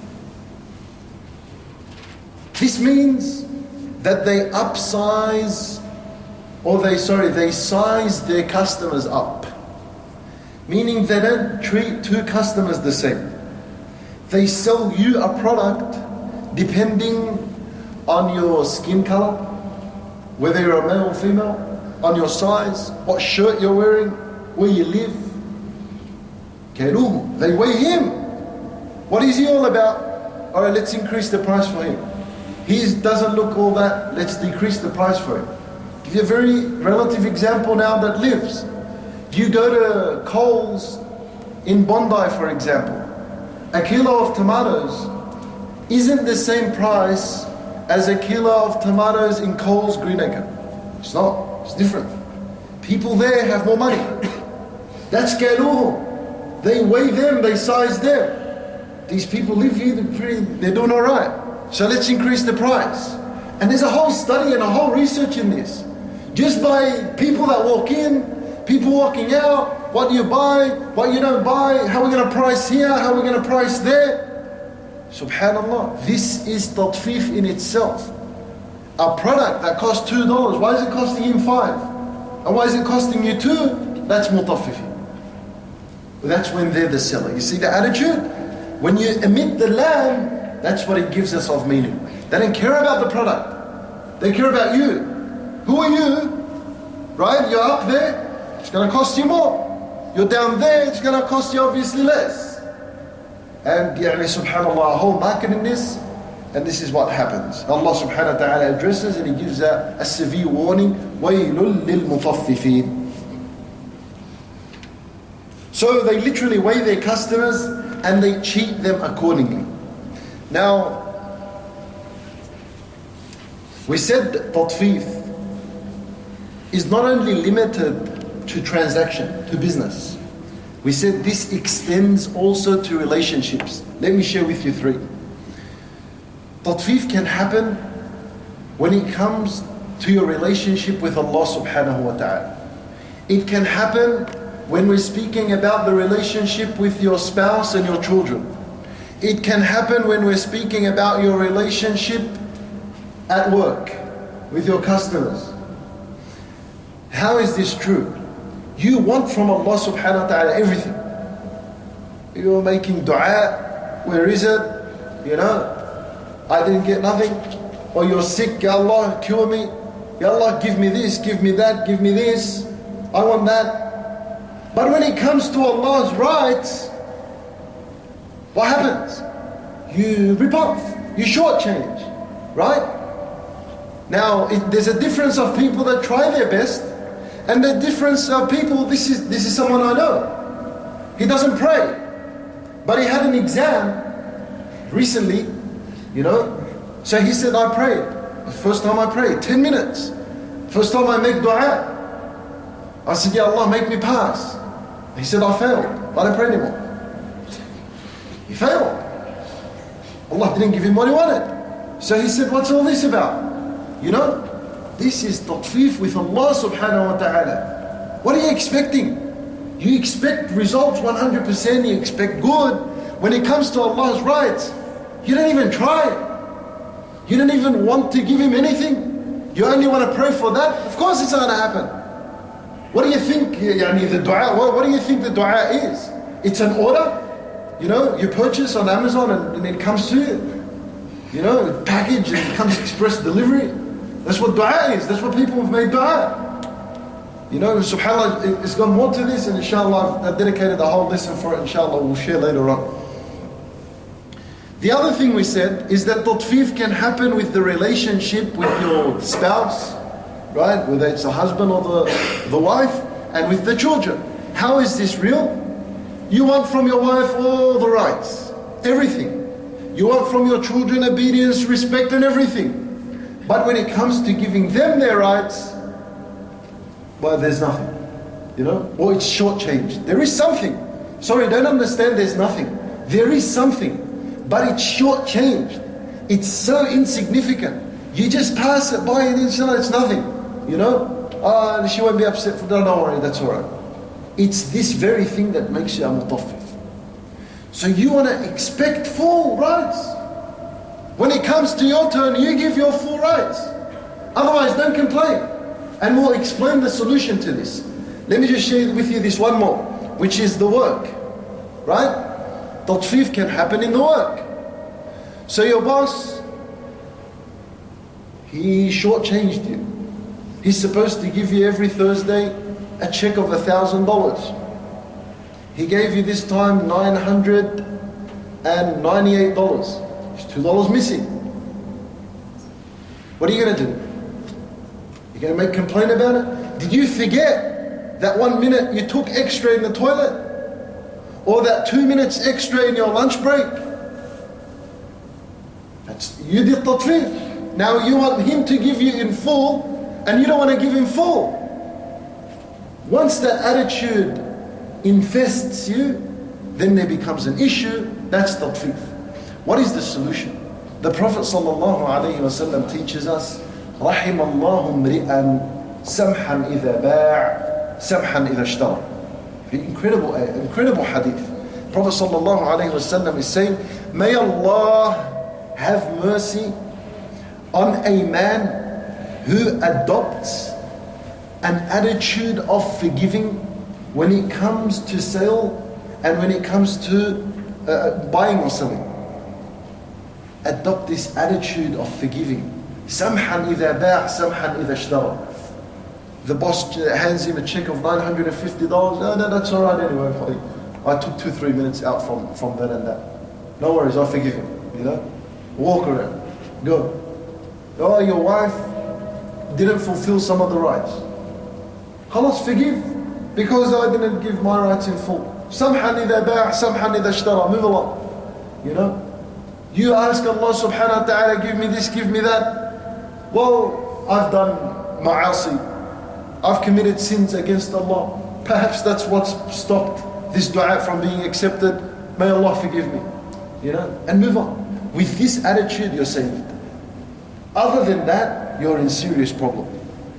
This means that they upsize, or they, sorry, they size their customers up. Meaning they don't treat two customers the same. They sell you a product depending on your skin color, whether you're a male or female, on your size, what shirt you're wearing, where you live. Kaluhu, they weigh him. What is he all about? Alright, let's increase the price for him. He doesn't look all that, let's decrease the price for him. Give you a very relative example now that lives. You go to Coles in Bondi, for example. A kilo of tomatoes isn't the same price as a kilo of tomatoes in Coles Greenacre. It's not. It's different. People there have more money. That's kaluhu. They weigh them, they size them. These people live here, they're, pretty, they're doing all right. So let's increase the price. And there's a whole study and a whole research in this. Just by people that walk in, people walking out, what you buy, what you don't buy, how we're going to price here, how we're going to price there. Subhanallah, this is tatfif in itself. A product that costs two dollars, why is it costing him five? And why is it costing you two? That's mutaffifi. That's when they're the seller. You see the attitude? When you emit the lamb, that's what it gives us of meaning. They don't care about the product. They care about you. Who are you? Right? You're up there, it's going to cost you more. You're down there, it's going to cost you obviously less. And يعني, subhanallah, a whole market in this, and this is what happens. Allah subhanahu wa ta'ala addresses and He gives a, a severe warning, وَيْلٌ لِلْمُطَفِّفِينَ. So they literally weigh their customers and they cheat them accordingly. Now, we said tatfif is not only limited to transaction, to business. We said this extends also to relationships. Let me share with you three. Tatfif can happen when it comes to your relationship with Allah subhanahu wa ta'ala. It can happen when we're speaking about the relationship with your spouse and your children. It can happen when we're speaking about your relationship at work with your customers. How is this true? You want from Allah subhanahu wa ta'ala everything. You're making dua, where is it? You know, I didn't get nothing. Or you're sick, Ya Allah, cure me. Ya Allah, give me this, give me that, give me this. I want that. But when it comes to Allah's rights, what happens? You rip off, you shortchange, right? Now, it, there's a difference of people that try their best, and the difference of people, this is this is someone I know. He doesn't pray, but he had an exam recently, you know. So he said, I prayed. The first time I prayed, ten minutes. First time I make dua. I said, Ya Allah, make me pass. He said, I failed. I don't pray anymore. He failed. Allah didn't give him what he wanted. So he said, what's all this about? You know, this is tatfif with Allah subhanahu wa ta'ala. What are you expecting? You expect results one hundred percent, you expect good. When it comes to Allah's rights, you don't even try. You don't even want to give Him anything. You only want to pray for that. Of course it's not going to happen. What do you think, yani, the dua, what, what do you think the dua is? It's an order. You know, you purchase on Amazon and, and it comes to you. You know, package and it comes express delivery. That's what dua is. That's what people have made dua. You know, subhanAllah, it's got more to this, and inshallah I've dedicated a whole lesson for it. Inshallah we'll share later on. The other thing we said is that tatfif can happen with the relationship with your spouse, right? Whether it's the husband or the, the wife, and with the children. How is this real? You want from your wife all the rights, everything. You want from your children obedience, respect and everything. But when it comes to giving them their rights, well, there's nothing, you know? Or it's shortchanged. There is something. Sorry, don't understand there's nothing. There is something. But it's shortchanged. It's so insignificant. You just pass it by and it's, it's nothing. You know? Ah, uh, she won't be upset. For, no, don't worry, that's all right. It's this very thing that makes you a mutaffif. So you want to expect full rights. When it comes to your turn, you give your full rights. Otherwise, don't complain. And we'll explain the solution to this. Let me just share with you this one more, which is the work. Right? Tatfif can happen in the work. So your boss, he shortchanged you. He's supposed to give you every Thursday a check of a thousand dollars. He gave you this time nine hundred and ninety-eight dollars. There's two dollars missing. What are you going to do? You're going to make a complaint about it? Did you forget that one minute you took extra in the toilet? Or that two minutes extra in your lunch break? That's, you did tatfif. Now you want him to give you in full, and you don't want to give him full. Once that attitude infests you, then there becomes an issue. That's tatfif. What is the solution? The Prophet ﷺ teaches us, رحم الله امرئا سمحا إذا باع سمحا إذا اشترى. Incredible, incredible hadith. Prophet ﷺ is saying, may Allah have mercy on a man who adopts an attitude of forgiving when it comes to sale and when it comes to uh, buying or selling. Adopt this attitude of forgiving. Samhan إذا باع samhan إذا اشترى. The boss hands him a check of nine hundred fifty dollars. No, no, that's all right anyway. I took two, three minutes out from, from that and that. No worries, I forgive him. You know? Walk around. Go. Oh, your wife didn't fulfill some of the rights. Khalas, forgive. Because I didn't give my rights in full. Samhan إذا باع samhan إذا اشترى. Move along. You know? You ask Allah subhanahu wa ta'ala, give me this, give me that. Well, I've done ma'asi. I've committed sins against Allah. Perhaps that's what's stopped this dua from being accepted. May Allah forgive me. You know, and move on. With this attitude, you're saved. Other than that, you're in serious problem.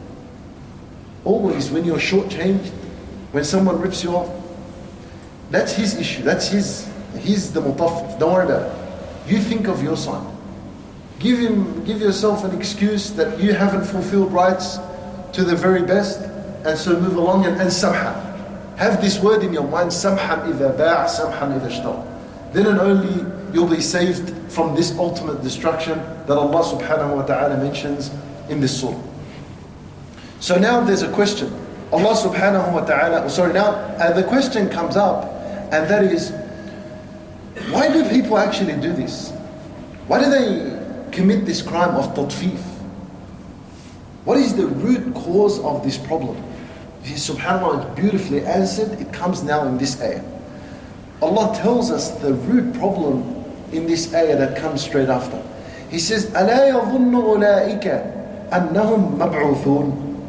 Always when you're shortchanged, when someone rips you off, that's his issue. That's his, he's the mutaffif. Don't worry about it. You think of your side. Give him, give yourself an excuse that you haven't fulfilled rights to the very best, and so move along and, and samha. Have this word in your mind, samhan إذا باع samhan إذا اشترى. Then and only you'll be saved from this ultimate destruction that Allah subhanahu wa ta'ala mentions in this surah. So now there's a question. Allah subhanahu wa ta'ala, sorry, now uh, the question comes up, and that is, why do people actually do this? Why do they commit this crime of tatfif? What is the root cause of this problem? SubhanAllah, it's beautifully answered. It comes now in this ayah. Allah tells us the root problem in this ayah that comes straight after. He says, أَلَا يَظُنُّ أُولَٰئِكَ أَنَّهُمْ مَبْعُوثُونَ.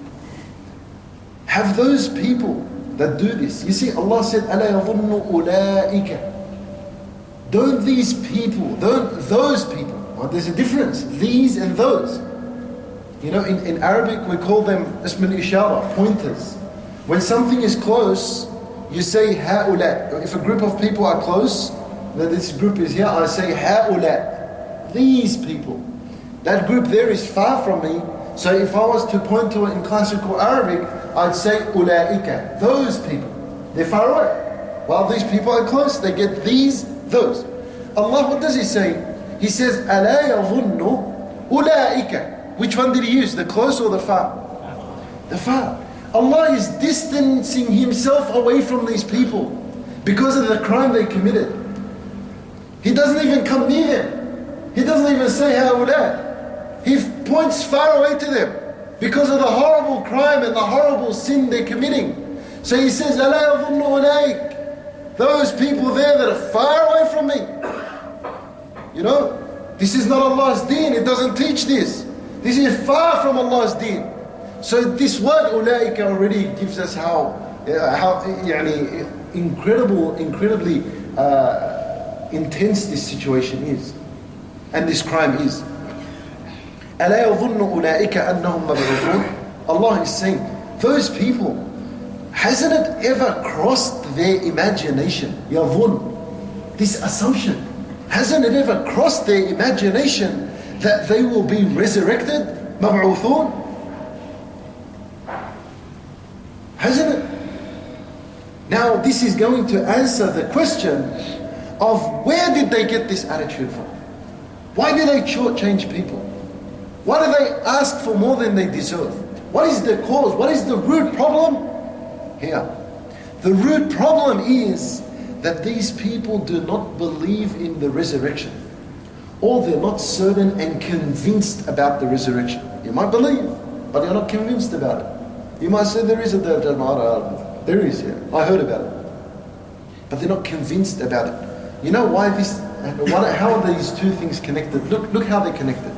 Have those people that do this, you see, Allah said, أَلَا يَظُنُّ أُولَٰئِكَ. Don't these people, don't those people, well, there's a difference, these and those. You know, in, in Arabic we call them ism al-ishara, pointers. When something is close, you say ha'ula. If a group of people are close, then this group is here, I say ha'ula. These people. That group there is far from me, so if I was to point to it in classical Arabic, I'd say ulaika. Those people. They're far away. While these people are close, they get these, those. Allah, what does He say? He says, أَلَا يَظُنُّ أُولَٰئِكَ. Which one did He use? The close or the far? The far. Allah is distancing Himself away from these people because of the crime they committed. He doesn't even come near them. He doesn't even say هؤلاء. He points far away to them because of the horrible crime and the horrible sin they're committing. So he says, أَلَا يَظُنُّ أُولَئِكَ, those people there that are far away from me. You know, this is not Allah's deen. It doesn't teach this. This is far from Allah's deen. So this word أُولَئِكَ already gives us how, uh, how يعني, incredible, incredibly uh, intense this situation is. And this crime is. أَلَا يَظُنُّ أُولَئِكَ أَنَّهُمْ مَبْعُوثُونَ. Allah is saying, those people, hasn't it ever crossed their imagination? يَظُنُّ, this assumption, hasn't it ever crossed their imagination that they will be resurrected? مَبْعُوثُونَ. Hasn't it? Now this is going to answer the question of where did they get this attitude from? Why do they shortchange people? Why do they ask for more than they deserve? What is the cause? What is the root problem? Here. The root problem is that these people do not believe in the resurrection. Or they're not certain and convinced about the resurrection. You might believe, but you're not convinced about it. You might say there is a day of judgment. There is, yeah. I heard about it. But they're not convinced about it. You know why this, how are these two things connected? Look, look how they're connected.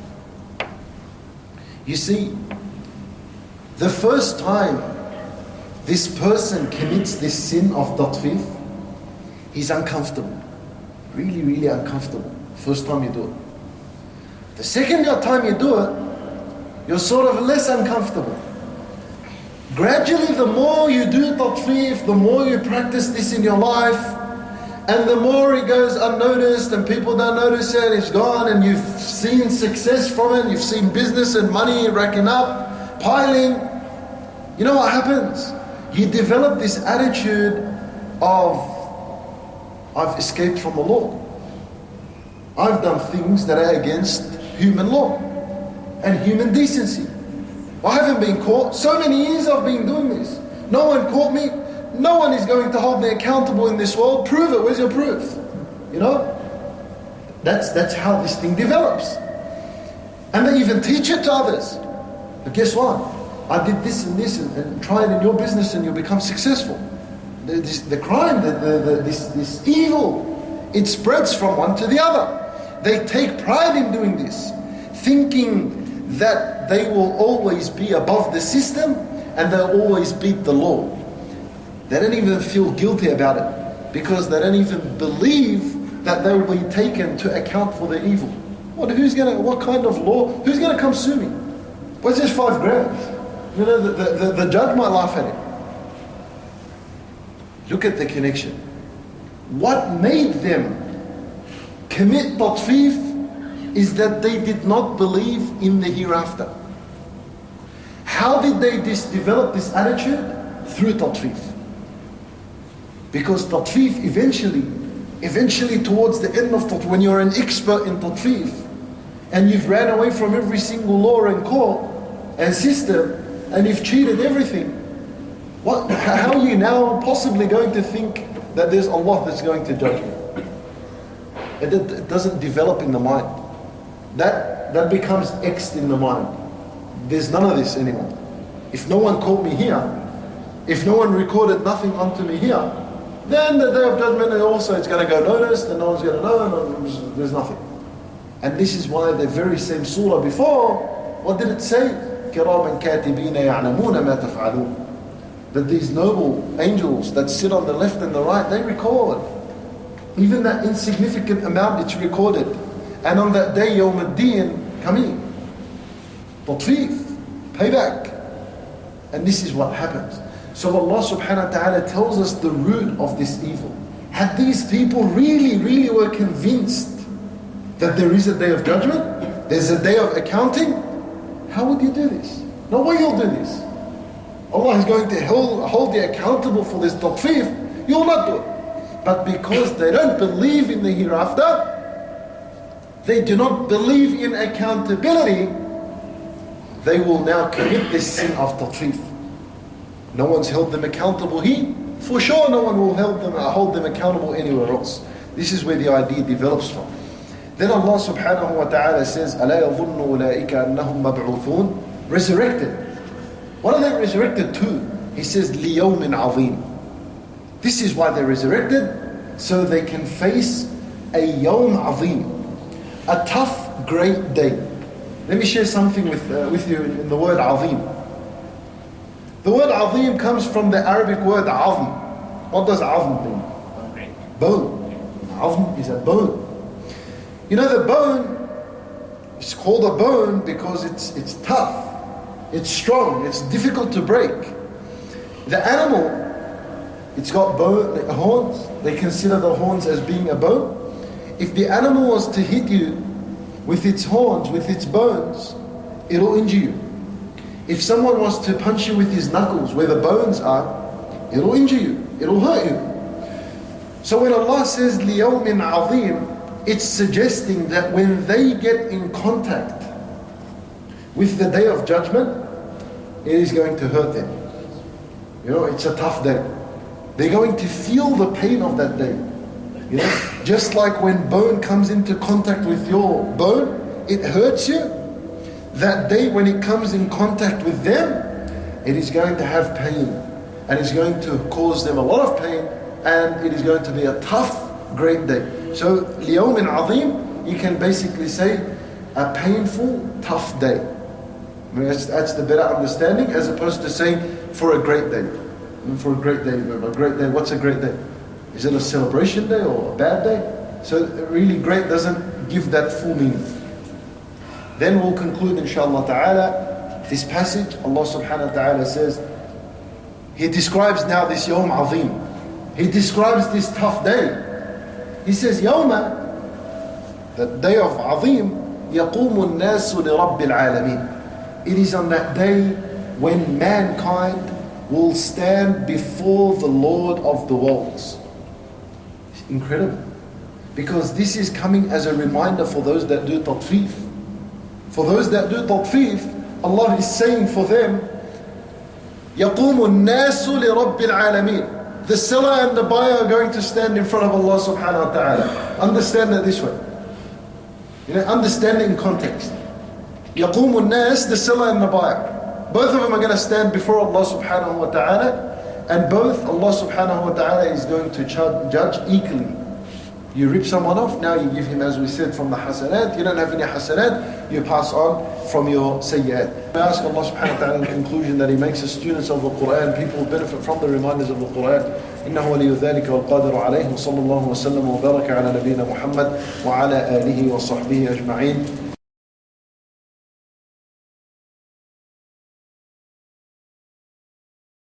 You see, the first time this person commits this sin of tatfif, he's uncomfortable. Really, really uncomfortable. First time you do it. The second time you do it, you're sort of less uncomfortable. Gradually, the more you do tatfif, the more you practice this in your life, and the more it goes unnoticed and people don't notice it, it's gone, and you've seen success from it, you've seen business and money racking up, piling. You know what happens? You develop this attitude of, I've escaped from the law. I've done things that are against human law and human decency. I haven't been caught. So many years I've been doing this. No one caught me. No one is going to hold me accountable in this world. Prove it. Where's your proof? You know? That's, that's how this thing develops. And they even teach it to others. But guess what? I did this and this and, and try it in your business and you'll become successful. The, this, the crime, the, the, the, this, this evil, it spreads from one to the other. They take pride in doing this, thinking that they will always be above the system and they'll always beat the law. They don't even feel guilty about it because they don't even believe that they will be taken to account for their evil. What? Who's gonna? What kind of law? Who's gonna come sue me? What's just five grand? You know, the, the, the, the judge might laugh at it. Look at the connection. What made them commit tatfif is that they did not believe in the hereafter. How did they dis- develop this attitude? Through tatfif. Because tatfif eventually, eventually towards the end of tatfif, when you're an expert in tatfif, and you've ran away from every single law and court and system, and you've cheated everything, what, how are you now possibly going to think that there's Allah that's going to judge you? It, it doesn't develop in the mind. That, that becomes X'd in the mind. There's none of this anymore. If no one caught me here, if no one recorded nothing onto me here, then the day of judgment also it's going to go noticed and no one's going to know and there's nothing. And this is why the very same surah before, what did it say? كِرَامًا كَاتِبِينَ يَعْلَمُونَ مَا تَفْعَلُونَ. That these noble angels that sit on the left and the right, they record. Even that insignificant amount, it's recorded. And on that day, Yawm ad-Din, coming. Tatfif, payback. And this is what happens. So Allah subhanahu wa ta'ala tells us the root of this evil. Had these people really, really were convinced that there is a day of judgment, there's a day of accounting, how would you do this? No way you'll do this. Allah is going to hold, hold you accountable for this tatfif, you'll not do it. But because they don't believe in the hereafter, they do not believe in accountability, they will now commit this sin of tatfif. No one's held them accountable here. For sure no one will hold them, hold them accountable anywhere else. This is where the idea develops from. Then Allah subhanahu wa ta'ala says, أَلَا يَظُنُّ أُولَٰئِكَ أَنَّهُمْ مَبْعُوثُونَ Resurrected. What are they resurrected to? He says, لِيَوْمٍ عَظِيمٍ. This is why they're resurrected, so they can face a yawm azim, a tough, great day. Let me share something with, uh, with you in, in the word azim. The word azim comes from the Arabic word azm. What does azm mean? Bone. Azm is a bone. You know, the bone, it's called a bone because it's, it's tough, it's strong, it's difficult to break. The animal, it's got bone, horns. They consider the horns as being a bone. If the animal was to hit you with its horns, with its bones, it'll injure you. If someone was to punch you with his knuckles where the bones are, it'll injure you, it'll hurt you. So when Allah says لِيَوْمٍ عَظِيمٍ, it's suggesting that when they get in contact with the day of judgment, it is going to hurt them. You know, it's a tough day. They're going to feel the pain of that day. You know, just like when bone comes into contact with your bone, it hurts you. That day when it comes in contact with them, it is going to have pain. And it's going to cause them a lot of pain. And it is going to be a tough, great day. So, لِيَوْمٍ عَظِيمٍ, you can basically say, a painful, tough day. I mean, that's, that's the better understanding, as opposed to saying, for a great day. And for a great day, a great day, what's a great day? Is it a celebration day or a bad day? So really great doesn't give that full meaning. Then we'll conclude inshallah ta'ala this passage. Allah subhanahu wa ta'ala says, He describes now this Yawm Azim. He describes this tough day. He says, Yawma, the day of Azim, يَقُومُ النَّاسُ لِرَبِّ الْعَالَمِينَ. It is on that day when mankind will stand before the Lord of the worlds. It's incredible. Because this is coming as a reminder for those that do tatfif. For those that do tatfif, Allah is saying for them, يَقُومُ النَّاسُ لِرَبِّ الْعَالَمِينَ. The seller and the buyer are going to stand in front of Allah subhanahu wa ta'ala. Understand it this way. You know, understand it in context. يَقُومُ النَّاسِ, the seller and the buyer. Both of them are going to stand before Allah subhanahu wa ta'ala, and both Allah subhanahu wa ta'ala is going to judge equally. You rip someone off, now you give him, as we said, from the hasanat. You don't have any hasanat, you pass on from your sayyat. I ask Allah subhanahu wa ta'ala in conclusion that He makes us students of the Qur'an, people who benefit from the reminders of the Qur'an. إنه ولي ذلك والقادر عليه وصلى الله وسلم وبارك على نبينا محمد وعلى آله وصحبه أجمعين.